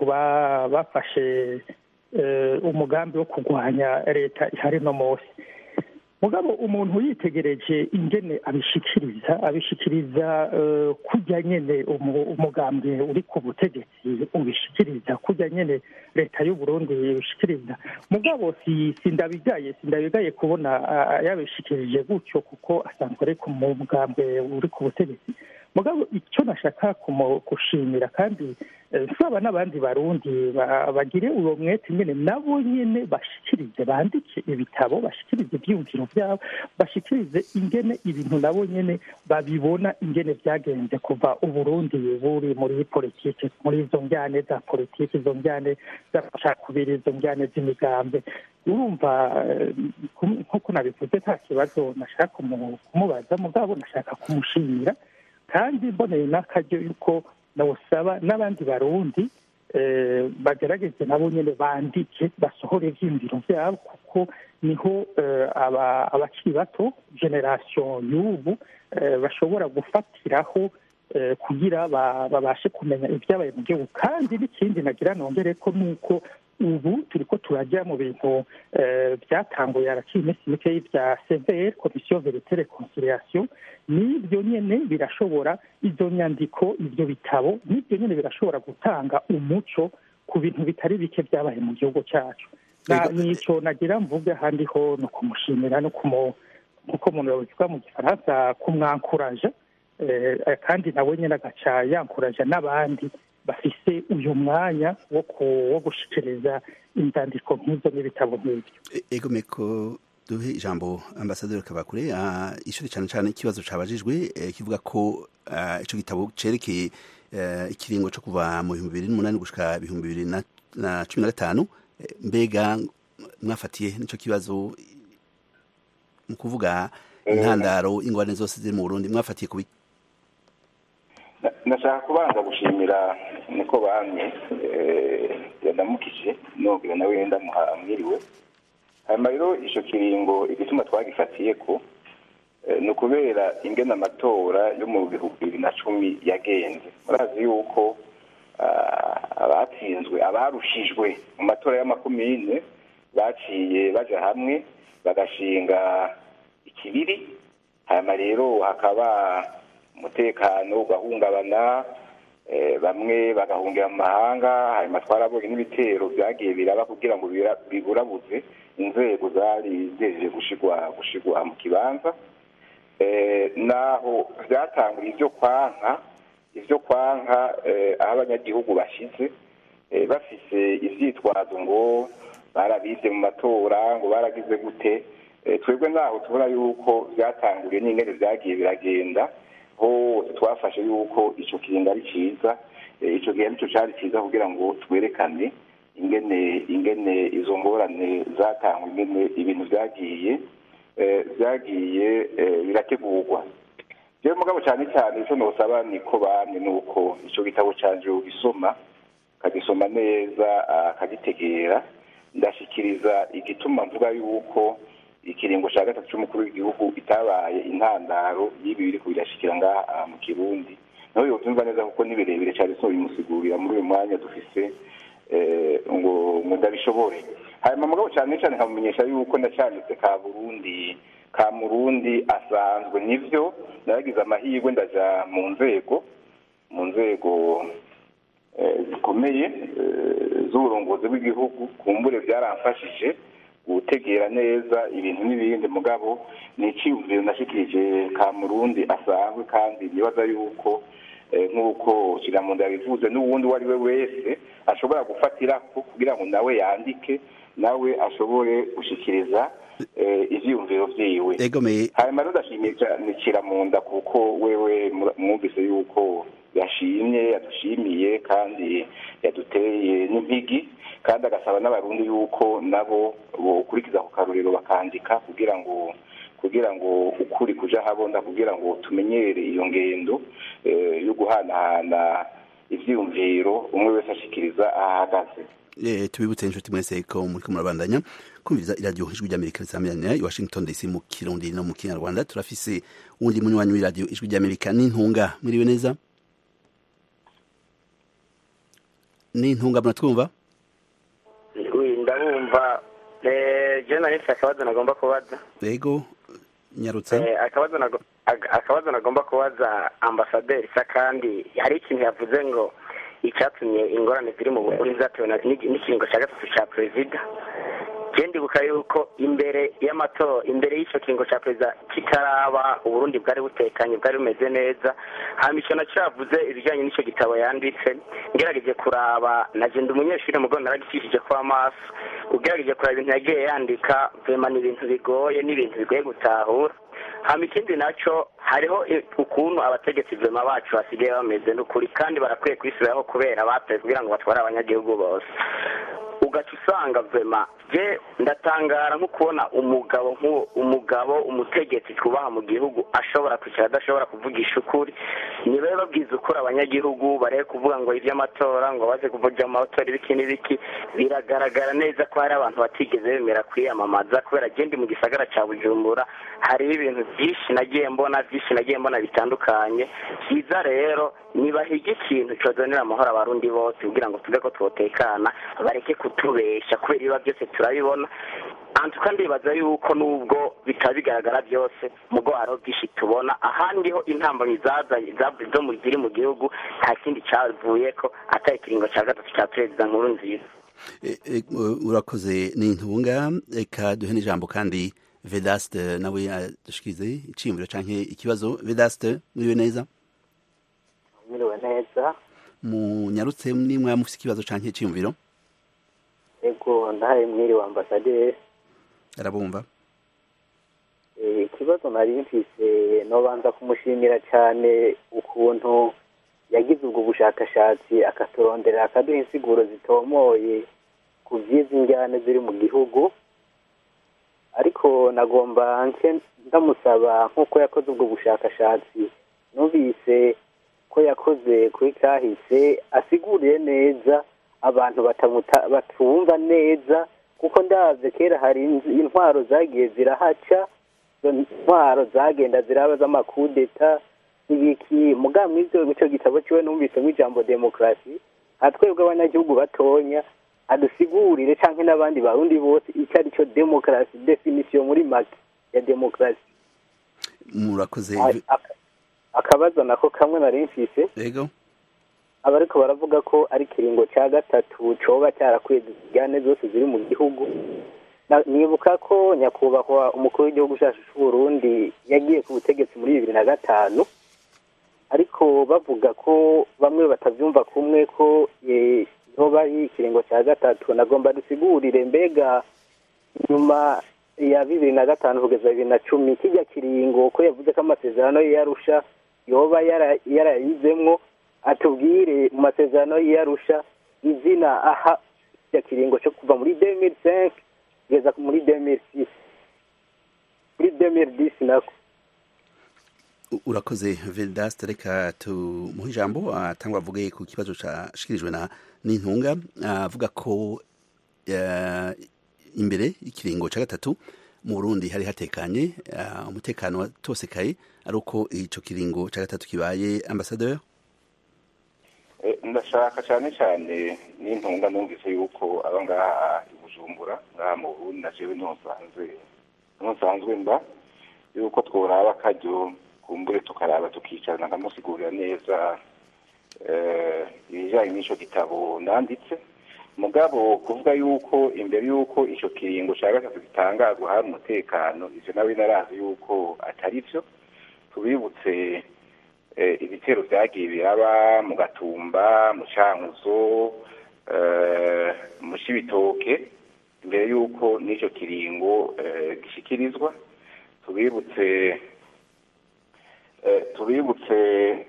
bafashe umugambi wo kurwanya leta ihari no munsi mugabo umuntu yitegereje ingene abishikiriza abishikiriza kujya nyene umugambi uri ku butegetsi ubishikiriza kujya nyene leta y'u Burundi ibishikiriza mugabo si sindabigaye sindabigaye kubona yabishikirije gutyo kuko asanzwe ari ku mugambi uri ku butegetsi mugabo icyo nashaka kushimira kandi nsaba n'abandi barundi bagire uwo mwete nyene nabo nyene bashikirize bandike ibitabo bashikirize ibyiyumviro byabo bashikirize ingene ibintu nabo nyene babibona ingene byagenze kuva uburundi buri muri politike muri izo njyane za politike izo njyane z'amacakubiri izo njyane z'imigambi urumva nk'uko nabivuze nta kibazo nashaka kumubaza mugabo nashaka kumushimira kandi mboneye n'akaryo yuko nawusaba n'abandi barundi bagerageze nabo nyine bandike basohore ivyiyumviro vyabo kuko niho abakiri bato generasiyo y'ubu bashobora gufatiraho kugira babashe kumenya ibyabaye mu gihugu kandi n'ikindi nagira nongere ko nuko ubu turiko turajya mu bintu byatanguye harakiri iminsi mike bya C V R komisiyo verite reconciliation n'ibyo nyene birashobora izo nyandiko ibyo bitabo n'ibyo nyene birashobora gutanga umuco ku bintu bitari bike byabaye mu gihugu cyacu nico nagira mvuge ahandi ho no kumushimira no kuko umuntu yavuga mu gifaransa kumwankuraje kandi nawe nyene agaca yankuraje n'abandi bafise uyu mwanya wo wo gushikiriza inzandiko nk'izo n'ibitabo nk'ibyo ego meko duhe ijambo ambasaderi Kabakure ishuri cyane cyane ikibazo cabajijwe kivuga ko ico gitabo cerekeye ikiringo cyo kuva mu bihumbi bibiri n'umunani gushika ibihumbi bibiri na cumi na gatanu mbega mwafatiye nico kibazo mu kuvuga intandaro ingwane zose ziri mu Burundi mwafatiye kubi nashaka kubanza gushimira niko bamye yandamukije nubwo nawe wenda muhamwiriwe hanyuma rero ico kiringo igituma twagifatiye ko ni ukubera ingene amatora yo mu bihumbi bibiri na cumi yagenze murazi yuko abatsinzwe abarushijwe mu matora y'amakomine baciye baja hamwe bagashinga ikibiri hanyuma rero hakaba umutekano ugahungabana bamwe bagahungira mu mahanga hanyuma twarabonye n'ibitero byagiye biraba kugira ngo biburabuze inzego zari zejeje gushigwa gushigwa mu kibanza naho byatangura ibyo kwanka ibyo kwanka aho abanyagihugu bashize bafise ivyitwazo ngo barabivye mu matora ngo baragize gute twebwe naho tubona yuko byatanguriye n'ingene byagiye biragenda hose twafashe yuko ico kiringo ari ciza ico gihe nico cari ciza kugira ngo twerekane ingene ingene izo ngorane zatangwa ingene ibintu vyagiye vyagiye birategurwa rero mugabo cyane cyane ico nosaba niko bamwe nuko ico gitabo canje ugisoma kagisoma neza akagitegera ndashikiriza igituma mvuga yuko ikiringo cya gatatu cy'umukuru w'igihugu itabaye intandaro y'ibi biri kubirashikira ngaha mu Kirundi naho yobyumva neza kuko ni birebire cyane so bimusigurira muri uyu mwanya dufise ngo ndabishobore hanyuma mugabo cyane cyane nkamumenyesha yuko ndacyanditse ka Burundi ka Murundi asanzwe nivyo naragize amahirwe ndaja mu nzego mu nzego zikomeye z'uburongozi bw'igihugu kumbure byaramfashije gutegera neza ibintu n'ibindi mugabo ni iciyumviro nashikirije ka Murundi asanzwe kandi nibaza yuko nk'uko kiramunda yabivuze n'uwundi uwo ari we wese ashobora gufatira kugira ngo nawe yandike nawe ashobore gushikiriza ivyiyumviro vyiwe. Hanyuma rero ndashimiye cyane kiramunda kuko wewe mwumvise yuko yashimye yadushimiye kandi yaduteye n'impigi kandi agasaba n'abarundi yuko nabo bokurikiza ku karorero bakandika kugira ngo kugira ngo ukuri kuja habona kugira ngo tumenyere iyo ngendo yo guhanahana ivyiyumviro umwe wese ashikiriza ahagaze. Eh tubibutse inshuti mwese ko muri kumurabandanya kumviriza iradio ijwi ry'Amerika risamirana i Washington D C mu Kirundi no mu Kinyarwanda. Turafise undi munywanyi w'iradio ijwi ry'Amerika n'intunga. Muriwe neza? N'intunga muratwumva? Ndabumva. Eh je nari akabazo nagomba kubaza. Yego nyarutse. Eh akabazo nago akabazo nagomba kubaza ambasaderi kandi hari ikintu yavuze ngo icyatumye ingorane ziri mu Burundi zatewe n'ikiringo cya gatatu cya perezida. Kendi buka yuko imbere y'amatora imbere y'icyo kiringo cya perezida kitaraba Uburundi bwari butekanye bwari bumeze neza. Hama icyo nacavuze ibijyanye n'icyo gitabo yanditse ngerageje kuraba nagenda umunyeshuri mu Rwanda naragishishije kwa maso ugerageje kuraba ibintu yagiye yandika vema ni ibintu bigoye n'ibintu bigoye gutahura. Hama ikindi naco hariho ukuntu abategetsi vema bacu basigaye bameze n'ukuri kandi barakwiye kwisubiraho kubera batoye kugira ngo batware abanyagihugu bose. Ugaca usanga vema je ndatangara nko kubona umugabo nk'uwo umugabo umutegetsi twubaha mu gihugu ashobora kwicara adashobora kuvugisha ukuri. Ni bari babwiza ukuri abanyagihugu bareke kuvuga ngo ivy'amatora ngo baze kuvuga amatora ibiki n'ibiki. Biragaragara neza ko hari abantu batigeze bemera kwiyamamaza kubera je ndi mu gisagara ca Bujumbura hari ibintu byinshi nagiye mbona byinshi nagiye mbona bitandukanye. Kiza rero nibahiga ikintu cozonera amahoro abarundi bose kugira ngo tuve ko twotekana bareke kutubesha kubera ibiba byose turabibona. Antu kandi bibaza yuko nubwo bitabigaragara byose mugo haro byinshi tubona ahandi ho intambamyi zazanye zavuze mu ziri mu gihugu nta kindi cyavuye ko atari kiringo cya gatatu cya perezida Nkurunziza. Urakoze n'intunga eka duhe n'ijambo kandi Vedaste nawe yadushikize iciyumviro canke ikibazo. Vedaste muriwe neza? Muriwe neza. Mu nyarutse nimwe mufise ikibazo canke iciyumviro? Ego ndahaye mwiriwe ambasaderi. Arabumva. Eh ikibazo nari mfise no banza kumushimira cyane ukuntu yagize ubwo bushakashatsi akaturondera akaduha insiguro zitomoye ku vyizi njyane ziri mu gihugu. Ariko nagomba nke ndamusaba nkuko yakoze ubwo bushakashatsi numvise ko yakoze kuri kahise asiguriye neza abantu batamuta batumva neza kuko ndaze kera hari intwaro zagiye zirahaca intwaro zagenda ziraba z'amakudeta n'ibiki mugamwe ivyo guco gitabo cyo numvise nk'ijambo demokrasi atwebwe abanyagihugu batonya adusigurire canke n'abandi barundi bose icyo ari cyo demokrasi definition muri make ya demokrasi. Murakoze. Akabazo nako kamwe nari mfise. Yego. Abariko baravuga ko ari kiringo cya gatatu coba cyarakwiye zigane zose ziri mu gihugu. Nibuka ko nyakubahwa umukuru w'igihugu cyacu cy'u Burundi yagiye ku butegetsi muri bibiri na gatanu ariko bavuga ko bamwe batavyumva kumwe ko yoba ari ikiringo cya gatatu. Nagomba dusigurire mbega nyuma ya bibiri na gatanu kugeza bibiri na cumi kijya kiringo ko yavuze ko amasezerano yarusha yoba yarayizemwo atubwire mu masezerano yarusha izina aha ya kiringo cyo kuva muri deux mille cinq kugeza muri deux mille six muri deux mille dix nako. Urakoze Vedaste reka tumuhe ijambo atangwa avuge ku kibazo cyashikirijwe na n'intunga avuga ko imbere ikiringo cya gatatu mu Burundi hari hatekanye umutekano watosekaye ari uko ico kiringo cya gatatu kibaye. Ambassadeur ndashaka cyane cyane n'intunga numvise yuko aba ngaha i Bujumbura ngaha mu Burundi na jewe ntusanzwe ntusanzwe mba yuko tworaba akaryo kumbure tukaraba tukicarana nkamusigurira neza ibijyanye n'ico gitabo nanditse mugabo kuvuga yuko imbere yuko ico kiringo cya gatatu gitangazwa hari umutekano ivyo nawe narazi yuko atari vyo. Tubibutse ibitero byagiye biraba mu Gatumba mu Cankuzo mu Cibitoke mbere y'uko n'icyo kiringo gishikirizwa. tubibutse tubibutse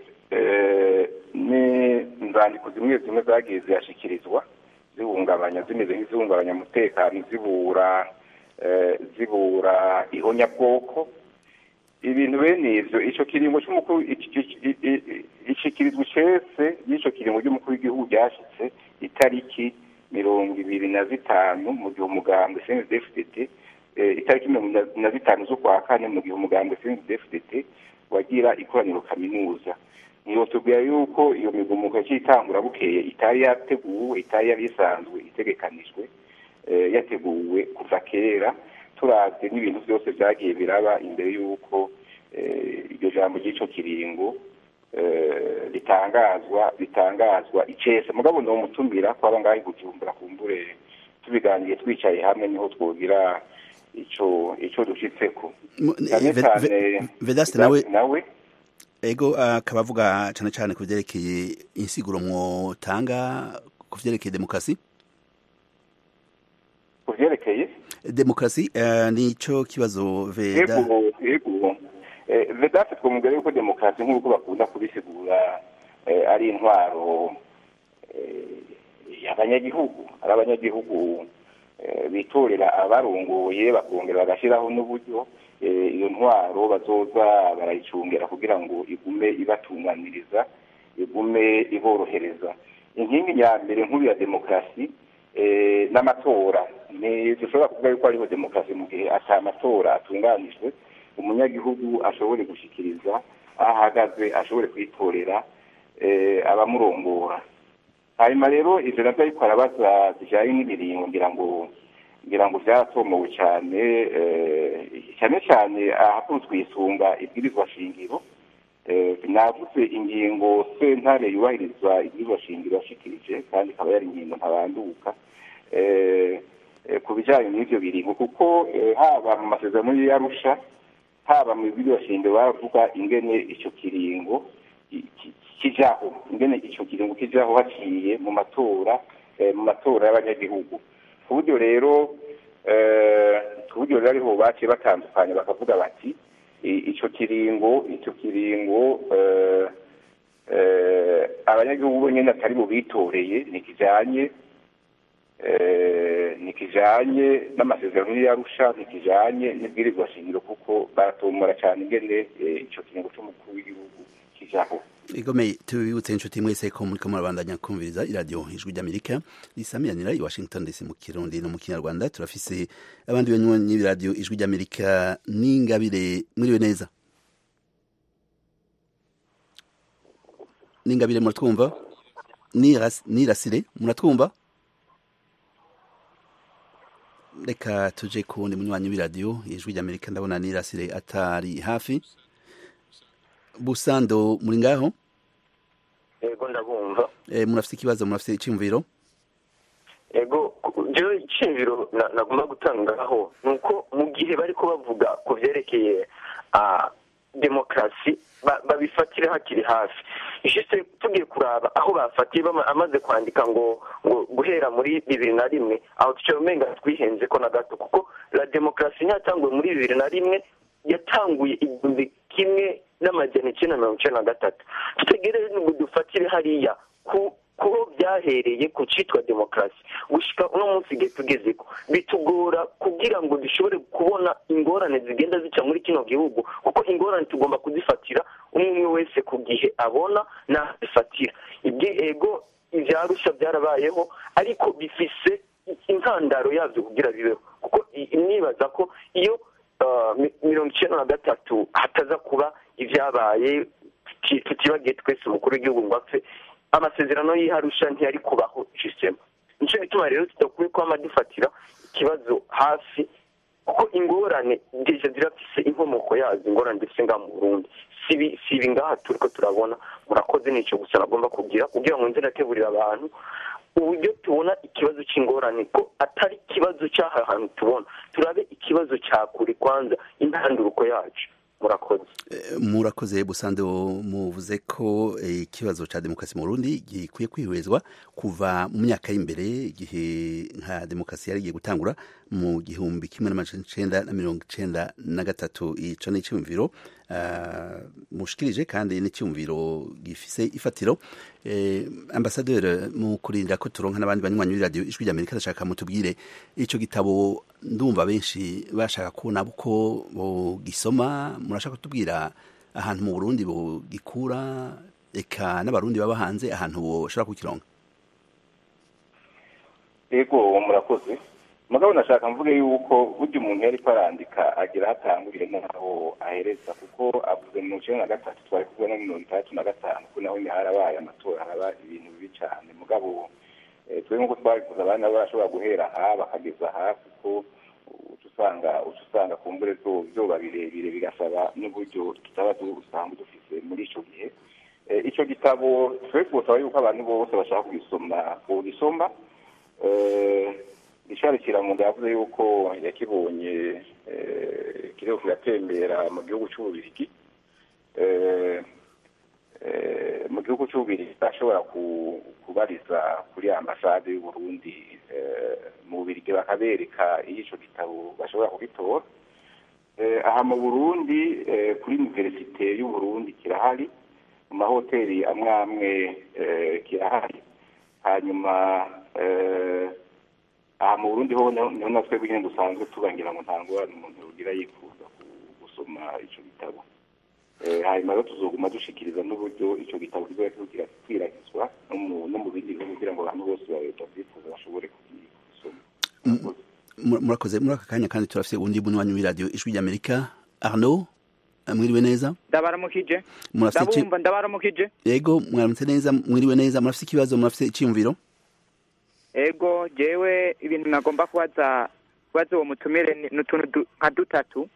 n'inzandiko zimwe zimwe zagiye ziyashyikirizwa zihungabanya zimeze nk'izihungabanya umutekano zibura zibura ihonyabwoko ibintu bene ivyo. ico kiringo cy'umukuru ishikirizwa cese y'icyo kiringo cy'umukuru w'igihugu ryashitse itariki mirongo ibiri na zitanu mu gihe umugambwe C N D D F D D itariki mirongo na zitanu z'ukwa kane mu gihe umugambwe C N D D F D D wagira ikoraniro kaminuza. niyo tubwira yuko iyo migumuko cy'itangura bukeye itari yateguwe itari yabisanzwe itegekanijwe yateguwe kuva kera turavye n'ibintu byose byagiye biraba imbere yuko iryo jambo ry'ico kiringo bitangazwa bitangazwa icese. mugabo no mutumira kwaba ngaho gucumbura kumbure tubiganiye twicaye hamwe niho twogira ico ico dushitseko. Vedaste nawe nawe ego akaba avuga cyane cyane ku byerekeye insiguro mwotanga ku byerekeye demokarasi ku byerekeye demokarasi nico kibazo Veda ego Vedaste twumugere yuko demokarasi nk'uko bakunda kubisigura ari intwaro y'abanyagihugu ari abanyagihugu bitorera abarunguye bakongera bagashiraho n'uburyo iyo ntwaro bazoza barayicungera kugira ngo igume ibatunganiriza igume iborohereza. inkingi ya mbere nkuru ya demokarasi n'amatora ni dushobora kuvuga yuko ariho demokarasi mu gihe ata matora atunganijwe umunyagihugu ashobore gushikiriza aho ahagaze ashobore kwitorera abamurongora. hanyuma rero ivyo navyo ariko arabaza bijanye n'ibiringo ngira ngo ngira ngo vyaratomowe cyane cyane cyane aho twisunga ibwirizwa shingiro. navuze ingingo sentare yubahiriza ibwirizwa shingiro yashikirije kandi ikaba yari ingingo ntabanduka ku bijyanye n'ivyo biringo kuko haba mu masezerano y'Arusha haba mu bibiri shingiro bavuga ingene ico kiringo kijaho ingene ico kiringo kijaho haciye mu matora mu matora y'abanyagihugu. kuburyo rero eh kuburyo rero ariho bace batandukanye bakavuga bati ico kiringo ico kiringo eh eh abanyagihugu bonyene atari mu bitoreye nikijanye eh nikijanye n'amasezerano y'Arusha nikijanye n'ibwirizwa shingiro kuko baratomora cyane ingene ico kiringo cy'umukuru w'igihugu kijaho. Igomeye tubibutse inshuti mwese ko muri kamara bandanya kumviriza iradio ijwi ry'Amerika risamiranira i Washington D C mu Kirundi no mu Kinyarwanda. turafise abandi banywanyi b'iradio ijwi ry'Amerika n'Ingabire mwiriwe neza. N'Ingabire muratwumva? Nirasire muratwumva? Reka tuje kundi munywanyi w'iradio ijwi ry'Amerika ndabona Nirasire atari hafi. Busando muri ngaho? Ego ndabumva. Eh murafite ikibazo murafite icimviro? Ego je icimviro nagomba gutangaho nuko mu gihe bariko bavuga ku vyerekeye a demokrasi babifatire hakiri hafi. Ishise tugiye kuraba aho bafatiye amaze kwandika ngo ngo guhera muri bibiri na rimwe aho tucomenga twihenze ko na gato kuko la demokrasi nyatangwe muri bibiri na rimwe yatanguye igumbi kimwe n'amajana icyenda mirongo icyenda na gatatu. tutegereze ngo dufatire hariya ku kuho byahereye ku citwa demokrasi gushika uno munsi igihe tugezeko bitugora kugira ngo dushobore kubona ingorane zigenda zica muri kino gihugu kuko ingorane tugomba kuzifatira umwe wese ku gihe abona na zifatira. ibyo ego ivyarusha byarabayeho ariko bifise intandaro yavyo kugira bibeho kuko nibaza ko iyo mirongo icyenda na gatatu hataza kuba ivyabaye tutibagiye twese umukuru w'igihugu ngo apfe amasezerano y'Arusha ntiyari kubaho system. Nico bituma rero tudakwiye ko amadufatira ikibazo hafi kuko ingorane deje zirafise inkomoko yazo ingorane dufise nga mu Burundi sibi sibi ngaha turiko turabona. murakoze nico gusa nagomba kugira kugira ngo nze nateburira abantu uburyo tubona ikibazo c'ingorane ko atari ikibazo cy'aha hantu tubona turabe ikibazo cya kuri kwanza intanduruko yacu murakoze murakoze Busande muvuze ko ikibazo ca demokarasi mu Burundi gikwiye kwihwezwa kuva mu myaka y'imbere igihe nka demokarasi yari igiye gutangura mu gihumbi kimwe n'amajana icenda na mirongo icenda na gatatu. Ico ni iciyumviro uh, mushikirije kandi n'iciyumviro gifise ifatiro. eh, ambasaderi mu kurinda ko turonka n'abandi banywanyi b'iradiyo ijwi ry'Amerika ndashaka mutubwire ico gitabo ndumva benshi bashaka kubona uko bogisoma. Murashaka kutubwira ahantu mu Burundi bogikura eka n'abarundi baba hanze ahantu boshobora kukironka? Ego murakoze. Mugabo nashaka mvuge yuko burya umuntu yari parandika agira hatanguriye naho ahereza kuko avuze mu cumi na gatatu twari kubona no mirongo itandatu na gatanu ko naho ni harabaye amatora haraba ibintu bibi cyane. Mugabo eh, twe nkuko twabivuze abana barashobora guhera aha bakageza aha kuko usanga usanga kumbure zo byoba birebire bigasaba n'uburyo tutaba dusanga dufise muri ico gihe. Eh, ico gitabo twe twosaba yuko abantu bose bashaka kugisoma kugisoma. Eh, Richard Kiramundo yavuze yuko yakibonye eh, kiriko kiratembera mu gihugu cy'Ububirigi. Eh, eh, mu gihugu cy'Ububirigi ashobora kubariza kuri ambasade y'u Burundi eh, mu Bubirigi bakabereka ico gitabo bashobora kugitora. Eh, aha mu Burundi eh, kuri Universite y'u Burundi kirahari, mu mahoteli amwe amwe eh, kirahari. Hanyuma eh, aha mu Burundi ho niho natwe bwene dusanzwe tubangira ngo ntangwa umuntu ugira yifuza gusoma ico gitabo. Eh, hanyuma rero tuzoguma dushikiriza n'uburyo ico gitabo kizokugira kwirakizwa no mu no mu bindi bihugu kugira ngo abantu bose babyifuza bashobore kugisoma. Murakoze. Muri aka kanya kandi turafise undi buntu wanyu w'iradiyo ijwi ry'Amerika. Arnaud, mwiriwe neza? Ndabaramukije. Ndabumva ndabaramukije. Yego, mwaramutse neza, mwiriwe neza. Murafise ikibazo, murafise iciyumviro? Ego jewe ibintu nagomba kubaza kubaza uwo mutumire n'utuntu nka dutatu.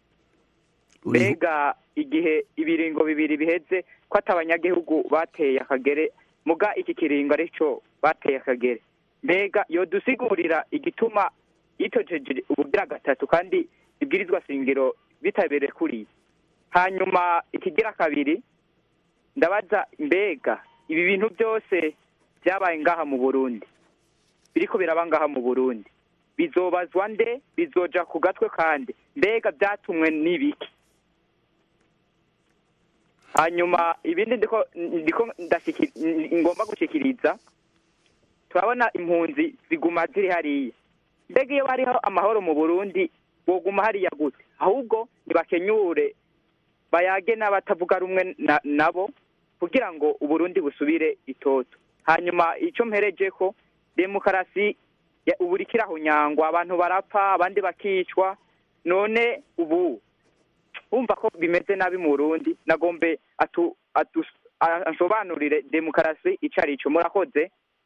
Mbega igihe ibiringo bibiri biheze ko atabanyagihugu bateye akagere muga iki kiringo arico bateye akagere. Mbega yo dusigurira igituma itojeje ubugira gatatu kandi ibwirizwa singiro bitabere kuri. Hanyuma ikigira kabiri ndabaza mbega ibi bintu byose byabaye ngaha mu Burundi biriko biraba ngaha mu Burundi bizobazwa nde, bizoja ku gatwe kandi mbega byatumwe n'ibiki? Hanyuma ibindi ndiko ndiko ndashikira ngomba gushikiriza, turabona impunzi ziguma ziri hariya. Mbega iyo bariho amahoro mu Burundi boguma hariya gute? Ahubwo nibakenyure bayage n'abatavuga rumwe na, nabo kugira ngo Uburundi busubire itoto. Hanyuma ico mpereje ko demokarasi ubu rikiraho nyangwa, abantu barapfa abandi bakicwa. None ubu umva ko bimeze nabi mu Burundi, nagombe atu ansobanurire demokarasi icari ico. Murakoze.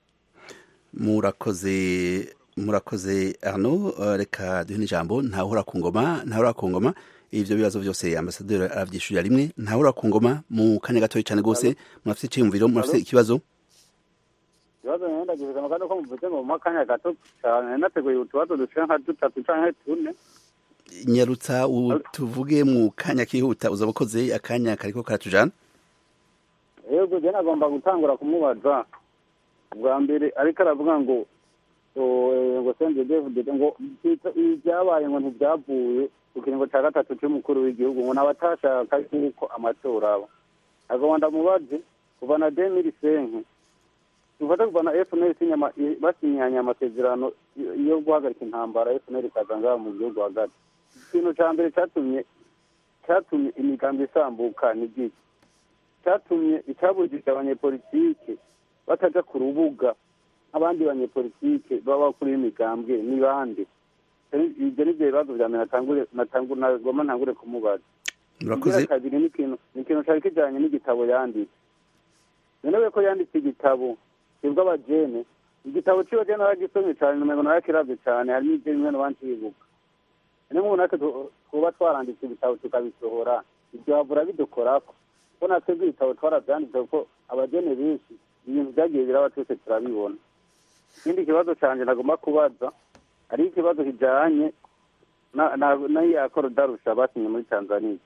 Murakoze murakoze Arnaud. Uh, reka duhe n'ijambo ntahora ku ngoma ntahora ku ngoma ivyo bibazo byose ambasaderi aravyishurira rimwe. Ntahora ku ngoma mu kanya gatoyi cyane gose. Murafite iciyumviro, murafite ikibazo? Ikibazo nenda givuga makano ko muvuze ngo mu kanya gato cyane nateguye utubazo dushaka nka dutatu canke tune. Nyarutsa utuvuge mu kanya kihuta uzabukoze akanya kariko karatujana. Yego je nagomba gutangura kumubaza bwa mbere ariko aravuga ngo ngo senze David ngo ibyabaye ngo ntibyavuye kukiringo cya gatatu cy'umukuru w'igihugu ngo nabatashaka yuko amatora aba. Agomba ndamubaze kuva na deux mille cinq tufata kuva na F N L sinyama basinyanya amasezerano yo guhagarika intambara F N L kazanga mu gihugu hagati. Ikintu cya mbere cyatumye cyatumye imigambi isambuka ni giki? Cyatumye icyabujije abanyepolitike bataja ku rubuga abandi banyepolitike baba kuri imigambwe ni bande? Ibyo ni byo bibazo bya mbere natangure natangure nagoma ntangure kumubaza. Murakoze. Kabiri ni ikintu ni ikintu cyari kijanye n'igitabo yanditse. Nenewe ko yanditse igitabo kibwa abajene, igitabo cyo je naragisomye cyane numengo narakiravye cyane, hari n'ibyo bimwe n'abandi bibuka. Ene mu natwe kuba twaranditse igitabo tukabisohora ibyo havura bidukorako ko natwe igitabo twarabyanditse ko abajene benshi ibintu byagiye biraba twese turabibona. Ikindi kibazo cyanje nagomba kubaza ari ikibazo kijanye na na, na ya Korodar Rusha basinye muri Tanzania.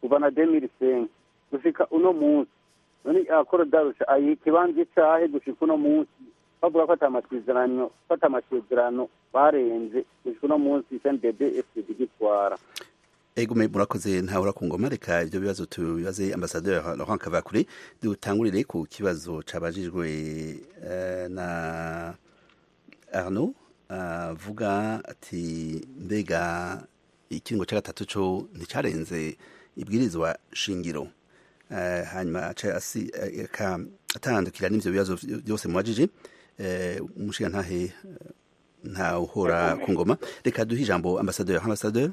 kuva na demiri senke gushika uno munsi none akoro darusha ayiha ikibanza icahe gushika uno munsi bavuga ko ata amasezerano ko ata amasezerano barenze gushika uno munsi C N D D F D D gitwara. Egume murakoze ntahora ku ngoma reka ibyo bibazo tubibaze ambassadeur Laurent Kavakure dutangurire ku kibazo cabajijwe uh, na Arnaud avuga uh, ati mbega ikiringo cya gatatu cyo nticarenze ibwirizwa shingiro uh, hanyuma aca asi uh, atandukira n'ivyo bibazo byose mubajije uh, umushiga ntahe uh, nta uhora ku ngoma reka duhe ijambo ambassadeur ambassadeur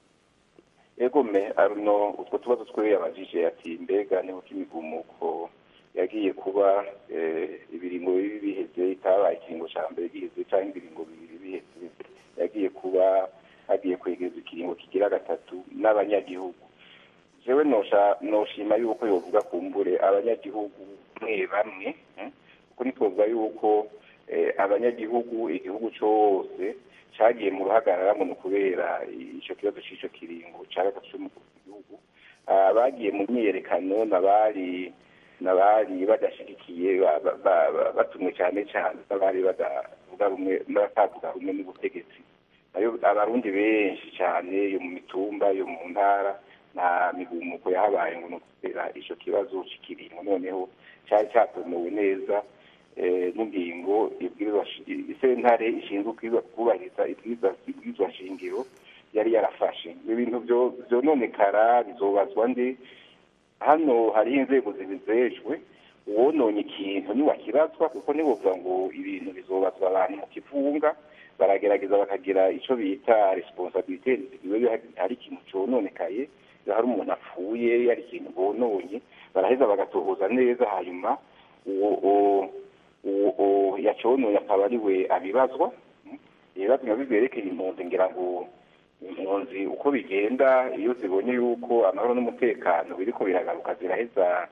Egome Arno utwo tubazo twe yabajije ati mbega niho kimigumuko yagiye kuba ibiringo bibi biheze itabaye ikiringo ca mbere giheze cyangwa ibiringo bibiri biheze yagiye kuba agiye kwegeza ikiringo kigira gatatu n'abanyagihugu jewe nosha noshima yuko yovuga kumbure abanyagihugu mwe bamwe kuko nitwovuga yuko abanyagihugu igihugu cyose cyagiye mu ruhagarara ngo kubera icyo kibazo cy'icyo kiringo cya gatatu cy'umukuru w'igihugu bagiye mu myiyerekano nabari nabari badashyigikiye batumwe cyane cyane n'abari badavuga rumwe n'abatavuga rumwe n'ubutegetsi nayo abarundi benshi cyane yo mu mitumba yo mu ntara nta migumuko yahabaye ngo kubera icyo kibazo cy'ikiringo noneho cyari cyatomowe neza n'ingingo ibwirizwa sentare ishinzwe kubahiriza ibwirizwa shingiro yari yarafashe ibintu vyononekara bizobazwa nde hano hari inzego zibizejwe uwononye ikintu niwakibazwa kuko niwovuga ngo ibintu bizobazwa abantu mu kivunga baragerageza bakagira ico bita responsabilité zigiwe hari ikintu cononekaye hari umuntu apfuye yari ikintu bononye baraheza bagatohoza neza hanyuma uwo uwo yacono yakaba ari we abibazwa ibibazo nabyo byerekeye impunzi ngira ngo impunzi uko bigenda iyo zibonye yuko amahoro n'umutekano biriko biragaruka ziraheza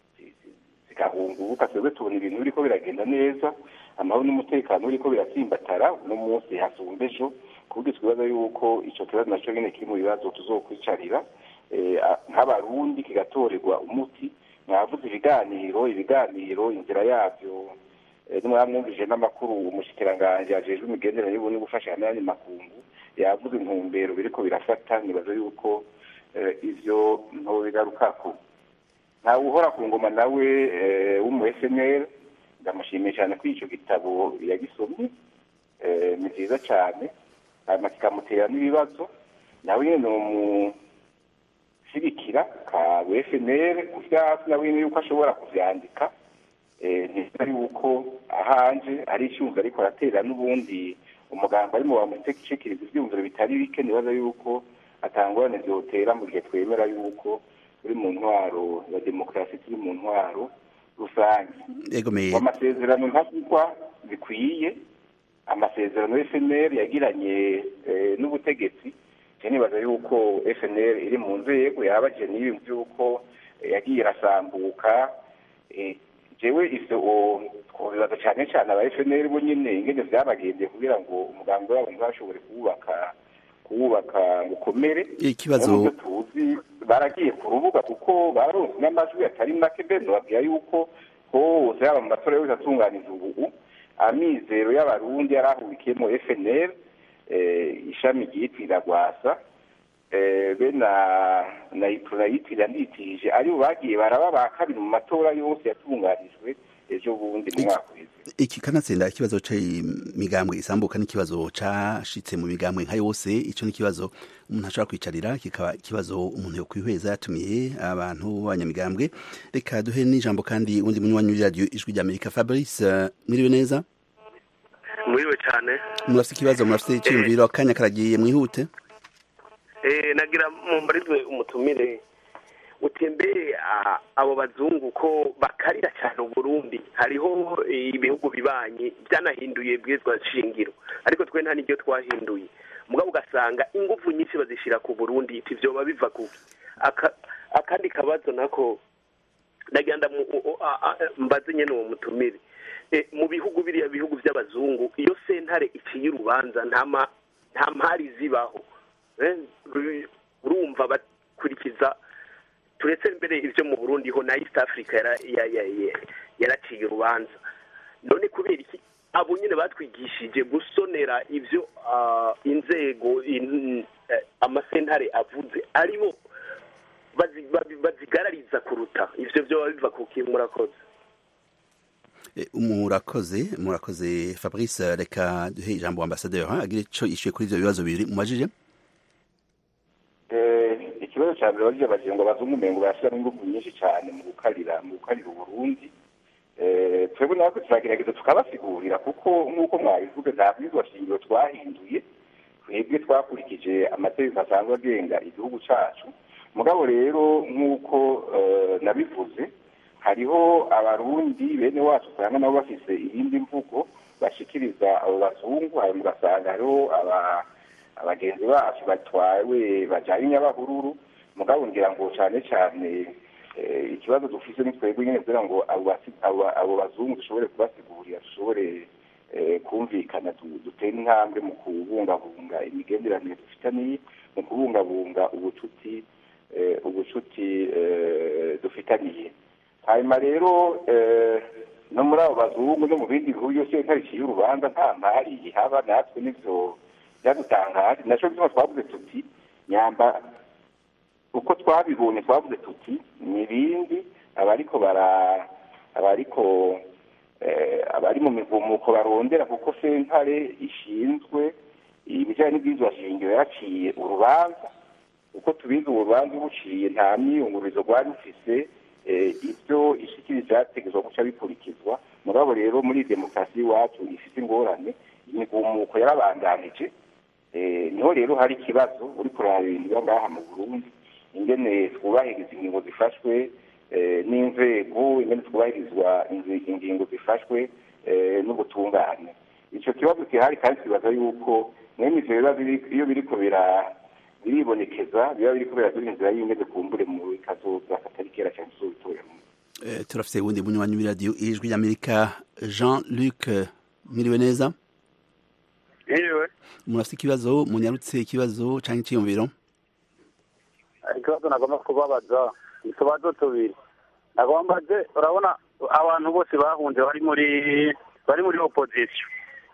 zigahunguka twebwe tubona ibintu biriko biragenda neza amahoro n'umutekano biriko biratsimbatara uno munsi hasumba ejo kuburyo twibaza yuko ico kibazo naco nyene kiri mu bibazo tuzokwicarira nk'abarundi kigatorerwa umuti mwavuze ibiganiro ibiganiro inzira yavyo nimwamwumvije n'amakuru umushikiranganje ajejwe imigenderanire y'ubundi gufasha n'andi makungu yavuze intumbero biriko birafata nibaza yuko ivyo nto bigarukako ntawe uhora ku ngoma nawe w'umu S N L ndamushimiye cyane ko ico gitabo yagisomye ni vyiza cyane hanyuma kikamutera n'ibibazo nawe nyene nomushigikira ka F N L kuvyasi nawe nyene yuko ashobora kuvyandika ntiza yuko ahanje ari icyumva ariko aratera n'ubundi umuganga arimo bamutekishikiriza ibyumviro bitari bike nibaza yuko atangorane vyotera mu gihe twemera yuko turi mu ntwaro ya demokarasi turi mu ntwaro rusange amasezerano ntakugwa bikwiye amasezerano F N L yagiranye n'ubutegetsi nibaza yuko F N L iri mu nzego yabaje n'ibi byuko yagiye rasambuka jewe ivyo twobibaza cyane cyane aba F N L bo nyene ingene vyabagendeye kugira ngo umugambi wabo ntibashobore kuwubaka kuwubaka gukomere ikibazo tuzi baragiye ku rubuga kuko baronse n'amajwi atari make beno babwira yuko hose yaba mu matora yose atunganije ubu amizero y'abarundi yarahurikiyemo F N L ishami ryitira Rwasa be na na iturayitira nditije ari bagiye baraba ba kabiri mu matora yose yatunganijwe ejo bundi mu mwaka wese iki kanatsinda ikibazo c'imigambwe isambuka n'ikibazo cashitse mu migambwe nka yose ico n'ikibazo umuntu ashobora kwicarira kikaba ikibazo umuntu yo kwihweza yatumiye abantu b'abanyamigambwe reka duhe n'ijambo kandi undi munywanyi w'iradio ijwi rya Amerika Fabrice mwiriwe neza mwiriwe cyane murafite ikibazo murafite icyumviro akanya karagiye mwihute eh nagira mumbarizwe umutumire utembere abo bazungu ko bakarira cyane Burundi hariho ibihugu bibanye byanahinduye bwizwa shingiro ariko twe nta n'ibyo twahinduye mugabo ugasanga ingufu nyinshi bazishira ku Burundi iti byo biva ku akandi kabazo nako ndagenda mbaze nyene uwo mutumire mu bihugu biriya bihugu by'abazungu iyo sentare iciye urubanza ntama nta mpari zibaho urumva bakurikiza turetse mbere ivyo mu Burundi ho na East Africa yaraciye urubanza none kubera iki abo nyine batwigishije gusonera ivyo inzego amasentare avuze aribo bazigarariza kuruta ivyo vyo biva ku kintu murakoze murakoze murakoze Fabrice reka duhe ijambo ambassadeur agire ico ishuye kuri ivyo bibazo bibiri mumajije ikibazo cya mbere bagiye bagiye ngo bazungu umengo bashyiramo ingufu nyinshi cyane mu gukarira mu gukarira Uburundi twebwe natwe turagerageza tukabasigurira kuko nk'uko mwabivuga nta bwizwa shingiro twahinduye twebwe twakurikije amategeko asanzwe agenga igihugu cyacu mugabo rero nk'uko nabivuze hariho abarundi bene wacu usanga nabo bafise iyindi mvugo bashikiriza abo bazungu hanyuma ugasanga hariho abagenzi bacu batwawe bajyanye nyabahururu mugabo ngira ngo cyane cyane ikibazo dufise ni twebwe nyine kugira ngo abo bazungu dushobore kubasigurira dushobore kumvikana dutere intambwe mu kubungabunga imigenderanire dufitaniye mu kubungabunga ubucuti ubucuti dufitaniye hanyuma rero no muri abo bazungu no mu bindi bihugu byose ntariciye urubanza nta mpari ihaba natwe n'ivyo byadutangaje naco bituma twavuze tuti nyamba uko twabibonye twavuze tuti n'ibindi abariko bara abariko abari mu mivumuko barondera kuko sentare ishinzwe ibijyanye n'ibwirizwa shingiro yaciye urubanza uko tubizi urubanza buciye nta myiyungurizo rwari rufise ibyo ishikiriza byategezwa guca bikurikizwa mugabo rero muri demokarasi iwacu ifite ingorane imigumuko yarabandanije niho rero hari ikibazo uri kuraba ibintu biba ngaha mu Burundi ingene twubahiriza ingingo zifashwe n'inzego ingene twubahirizwa ingingo zifashwe n'ubutungane icyo kibazo gihari kandi kibaza yuko mwene ivyo bibazo iyo biriko biribonekeza biba biriko biraduha inzira y'ingene kumbure mu kazoza katari kera cyane tuzobitoramo turafise uwundi munywanyi w'iradiyo ijwi ry'Amerika Jean Luc mwiriwe neza Ewe murafise ikibazo munyarutse ikibazo canke iciyumviro ikibazo nagomba kubabaza utubazo tubiri nagomba je urabona abantu bose bahunze bari muri bari muri opposition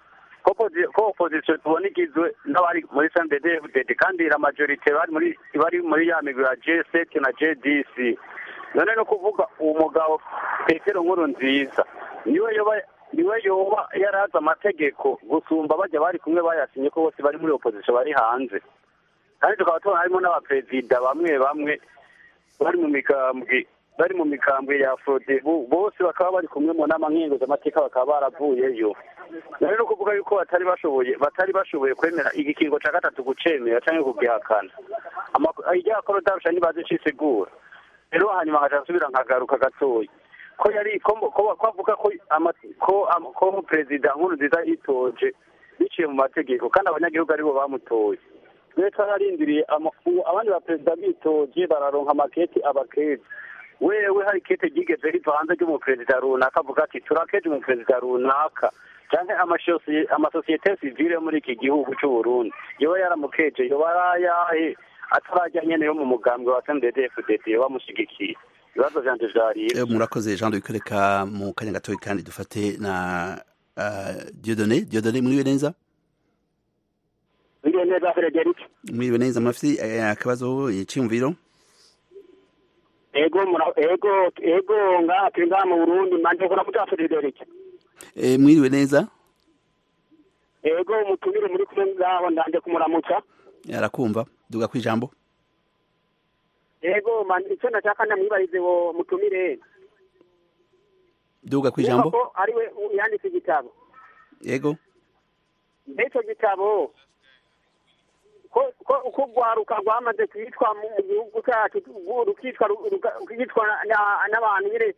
ko opposition tubona igizwe n'abari muri C N D D F D D kandi la majorité bari muri bari muri ya migwi ya G sept na G dix none no kuvuga umugabo Petero Nkurunziza niwe yoba niwe yoba yaraza amategeko gusumba bajya bari kumwe bayasinye ko bose bari muri opposition bari hanze kandi tukaba tubona harimo n'abaperezida bamwe bamwe bari mu migambwe bari mu migambwe ya Frodebu bose bakaba bari kumwe mu nama nkingo z'amateka bakaba baravuyeyo rero kuvuga yuko batari bashoboye batari bashoboye kwemera igikingo ca gatatu gucemera canke kugihakana ijya korodabusha nibaze cisigura rero hanyuma ngaca nsubira nkagaruka gatoyi ko yari ko kwavuga ko ko ko perezida Nkurunziza yitoje biciye mu mategeko kandi abanyagihugu aribo bamutoye leta yarindiriye abandi ba perezida bitoje bararonka maketi abakezi wewe hari kete gigeze riva hanze ry'umuperezida runaka avuga ati turakeje umuperezida runaka canke amasosiyete sivile muri iki gihugu c'u Burundi yoba yaramukeje yoba yahe atarajya nyene yo mu mugambwe wa C N D D F D D yoba mushigikiye ibibazo vyanje vyariye murakoze Jean de Bikoreka mu kanya gatoyi kandi dufate na Dieudonné Dieudonné muri neza muri neza Frederic muri neza mafite akabazo y'iciyumviro ego ego ego nga kinga mu Burundi manje kora muta Frederic eh mwiriwe neza ego mutumire muri kumwe ngaho ndanje kumuramutsa yarakumva duga kwijambo ego man icyo ndashaka ndamwibarize wo mutumire duga kwijambo ko ari we yanditse igitabo ego icyo gitabo ko ko gwaruka rwamaze kwitwa mu gihugu cyacu rukitwa rukitwa n'abantu nyine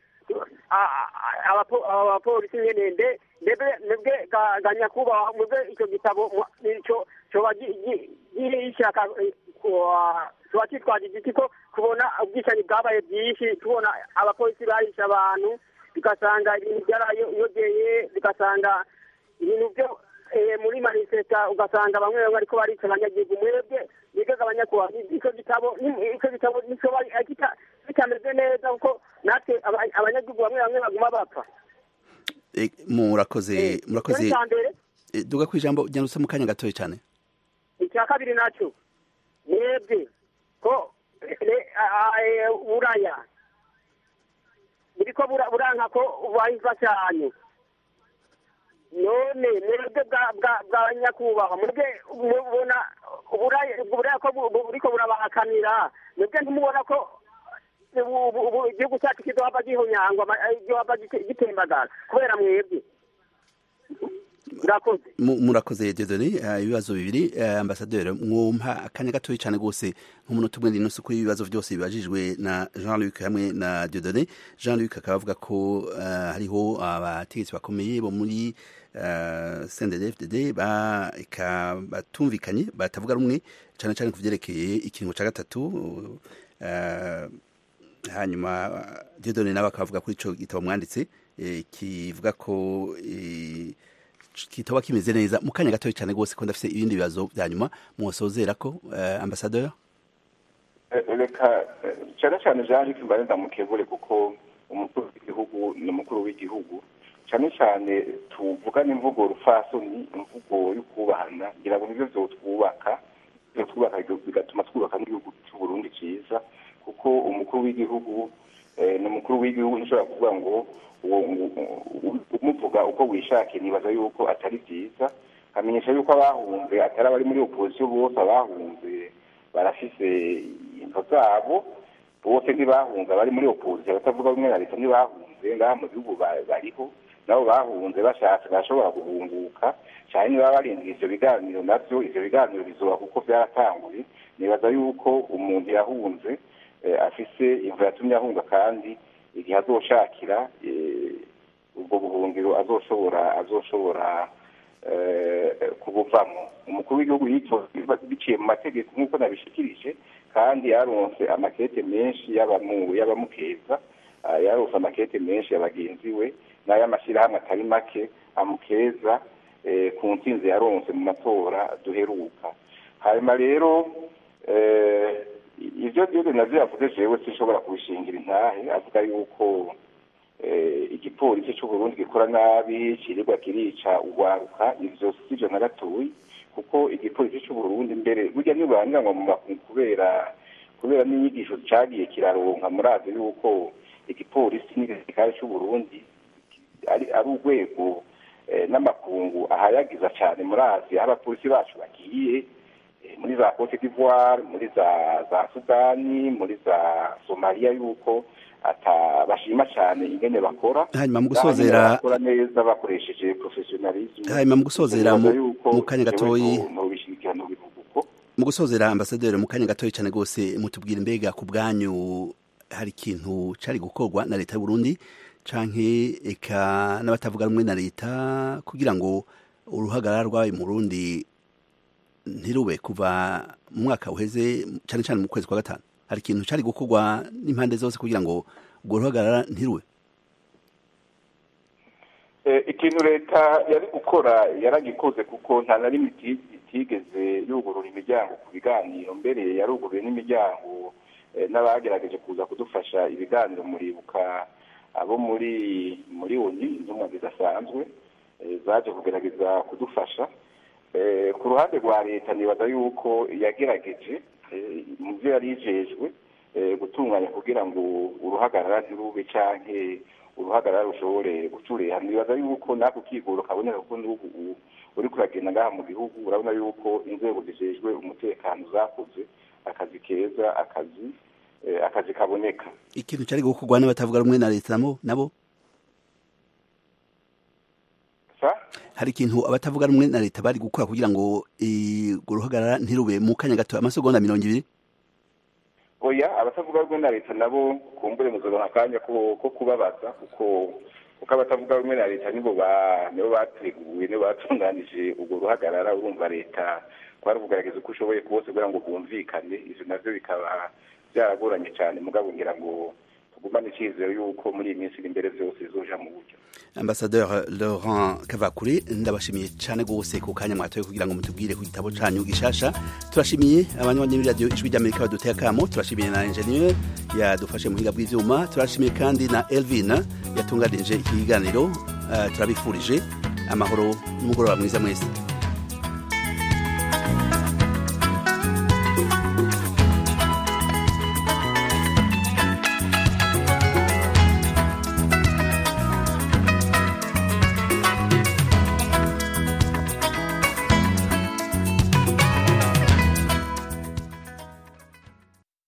abapolisi nyine nde nebwe ganya kuba mubwe icyo gitabo icyo cyoba gishaka tuba kitwaje igiti ko kubona ubwicanyi bwabaye byinshi tubona abapolisi bahisha abantu bigasanga ibintu byarayogeye bigasanga ibintu byo muri manifesta ugasanga bamwe bamwe ariko barica abanyagihugu mwebwe bigaga abanyakuba icyo gitabo icyo gitabo nico bitameze neza kuko natwe aba- abanyagihugu bamwe bamwe baguma bapfa Eh, murakoze murakoze icya mbere Eh, duga kwijambo ryandutse mu kanya gatoya cyane icya kabiri nacyo mwebwe ko le- a- a- e, buraya buriko bura- buranka ko bubaha imfashanyo none mwebwe bwa- bwa- bwa nyakubahwa mwebwe mubona uburaya uburaya ko bu- bu- buriko burabahakanira mwebwe ntimubona ko ubu- ubu- ubu igihugu cyacu kizohava gihonyangwa ama- eh, gizohava gite- gitembagara kubera mwebwe murakoze Mu- murakoze Dieudonné eh, ibibazo bibiri eh, ambasaderi mwumpa akanya gatoya cyane gose nk'umuntu tumwe n'intusi kuri ibibazo byose bibajijwe na Jean-Luc hamwe na Dieudonné Jean-Luc akaba avuga ko eh, hariho abategetsi bakomeye bo muri eh, C N D D F D D ba eka batumvikanye batavuga rumwe cyane cyane kuvyerekeye ikiringo ca gatatu eh, hanyuma Dieudonné nawe akavuga kuri ico gitabo mwanditse eh, kivuga ko eh, kitaba kimeze neza mu kanya gatoya cyane rwose ko ndafise ibindi bibazo bya nyuma mwosozera ko uh, ambassadeur reka cyane cyane Jean Luc mbare ndamukebure kuko umukuru w'igihugu ni umukuru w'igihugu cyane cyane tuvugana imvugo rufasoni imvugo yo kubahana ngira ngo nibyo byo twubaka byo twubaka bigatuma twubaka n'igihugu cy'u Burundi cyiza kuko umukuru w'igihugu ni umukuru w'igihugu nshobora kuvuga ngo umuvuga uko wishakiye nibaza yuko atari byiza amenyesha yuko abahunze atari abari muri opposition bose abahunze barafise into zabo bose ntibahunze abari muri opposition batavuga rumwe na leta ntibahunze ngaha mu gihugu bariho nabo bahunze bashatse bashobora guhunguka cyane niba barindira ivyo biganiro navyo ivyo biganiro bizoba kuko vyaratanguye nibaza yuko umuntu yahunze afise imvo yatumye ahunga kandi igihe azoshakira ubwo buhungiro azoshobora azoshobora kubuvamo umukuru w'igihugu yitoza biciye mu mategeko nk'uko nabishikirije kandi yaronse amakete menshi y'abamukeza yaronse amakete menshi y'abagenzi we n'ay'amashyirahamwe atari make amukeza ku ntsinzi yaronse mu matora duheruka hanyuma rero ibyo byose navyo yavuze jewe sinshobora kubishingira intahe avuga yuko igipolisi cy'u Burundi gikora nabi kirirwa kirica ugwaruka ivyo sivyo na gatoyi kuko igipolisi cy'u Burundi mbere burya nibangira ngo mu makungu kubera kubera n'inyigisho cagiye kiraronka murazi yuko igipolisi n'igisirikare cy'u Burundi ari ari urwego n'amakungu ahayagiza cyane murazi aho abapolisi bacu bagiye muri za Cote d'Ivoire muri za za Sudani muri za Somalia yuko ata bashima cyane ingene bakora hanyuma mu gusozera bakora neza bakoresheje professionalism hanyuma mu gusozera mu kanya gatoyi mu bishikirano bivuguko mu gusozera ambassadeur mu kanya gatoyi cyane gose mutubwira mbega ku bwanyu hari ikintu cari gukorwa na leta y'u Burundi canke eka n'abatavuga rumwe na leta kugira ngo uruhagarara rwawe mu Burundi ntirube kuva mu mwaka uheze cyane cyane mu kwezi kwa gatanu hari ikintu cari gukorwa n'impande zose kugira ngo ubwo ruhagarara ntirube ikintu leta yari gukora yaragikoze kuko nta na rimwe itigeze yugurura imiryango ku biganiro mbere yaruguruye n'imiryango n'abagerageje kuza kudufasha ibiganiro muribuka abo muri muri oni intumwa zidasanzwe zaje kugerageza kudufasha ku ruhande rwa leta nibaza yuko yagerageje mu byo yari yijejwe gutunganya kugira ngo uruhagarara ntirube canke uruhagarara rushobore gucureha nibaza yuko nako kigoro kaboneka kuko n'ubu uri kuragenda ngaha mu gihugu urabona yuko inzego zijejwe umutekano zakoze akazi keza akazi akazi kaboneka ikintu cari gukorwa n'abatavuga rumwe na leta nabo nabo hari ikintu abatavuga rumwe na leta bari gukora kugira ngo uruhagarara ntirube mu kanya gato amasegonda mirongo ibiri oya abatavuga rumwe na leta nabo kumbure muzoronka akanya ko kubabaza kuko kuko abatavuga rumwe na leta nibo nibo bateguye nibo batunganije ubwo ruhagarara urumva leta kwari kugaragaza uko ushoboye kose kugira ngo bumvikane ivyo navyo bikaba byaragoranye cyane mugabo ngira ngo tugumane icyizere yuko muri iyi minsi iri imbere byose bizoja mu buryo. Ambassadeur Laurent Kavakure ndabashimiye cyane gose ku kanya mwatoye kugira ngo mutubwire ku gitabo canyu gishasha. Turashimiye abanywanyi b'I Radio Ijwi ry'Amerika baduteye akamo, turashimiye na engineer yadufashe mu hinga bw'ivyuma, turashimiye kandi na Elvina yatunganije iki kiganiro. Uh, turabifurije amahoro n'umugoroba mwiza mwese.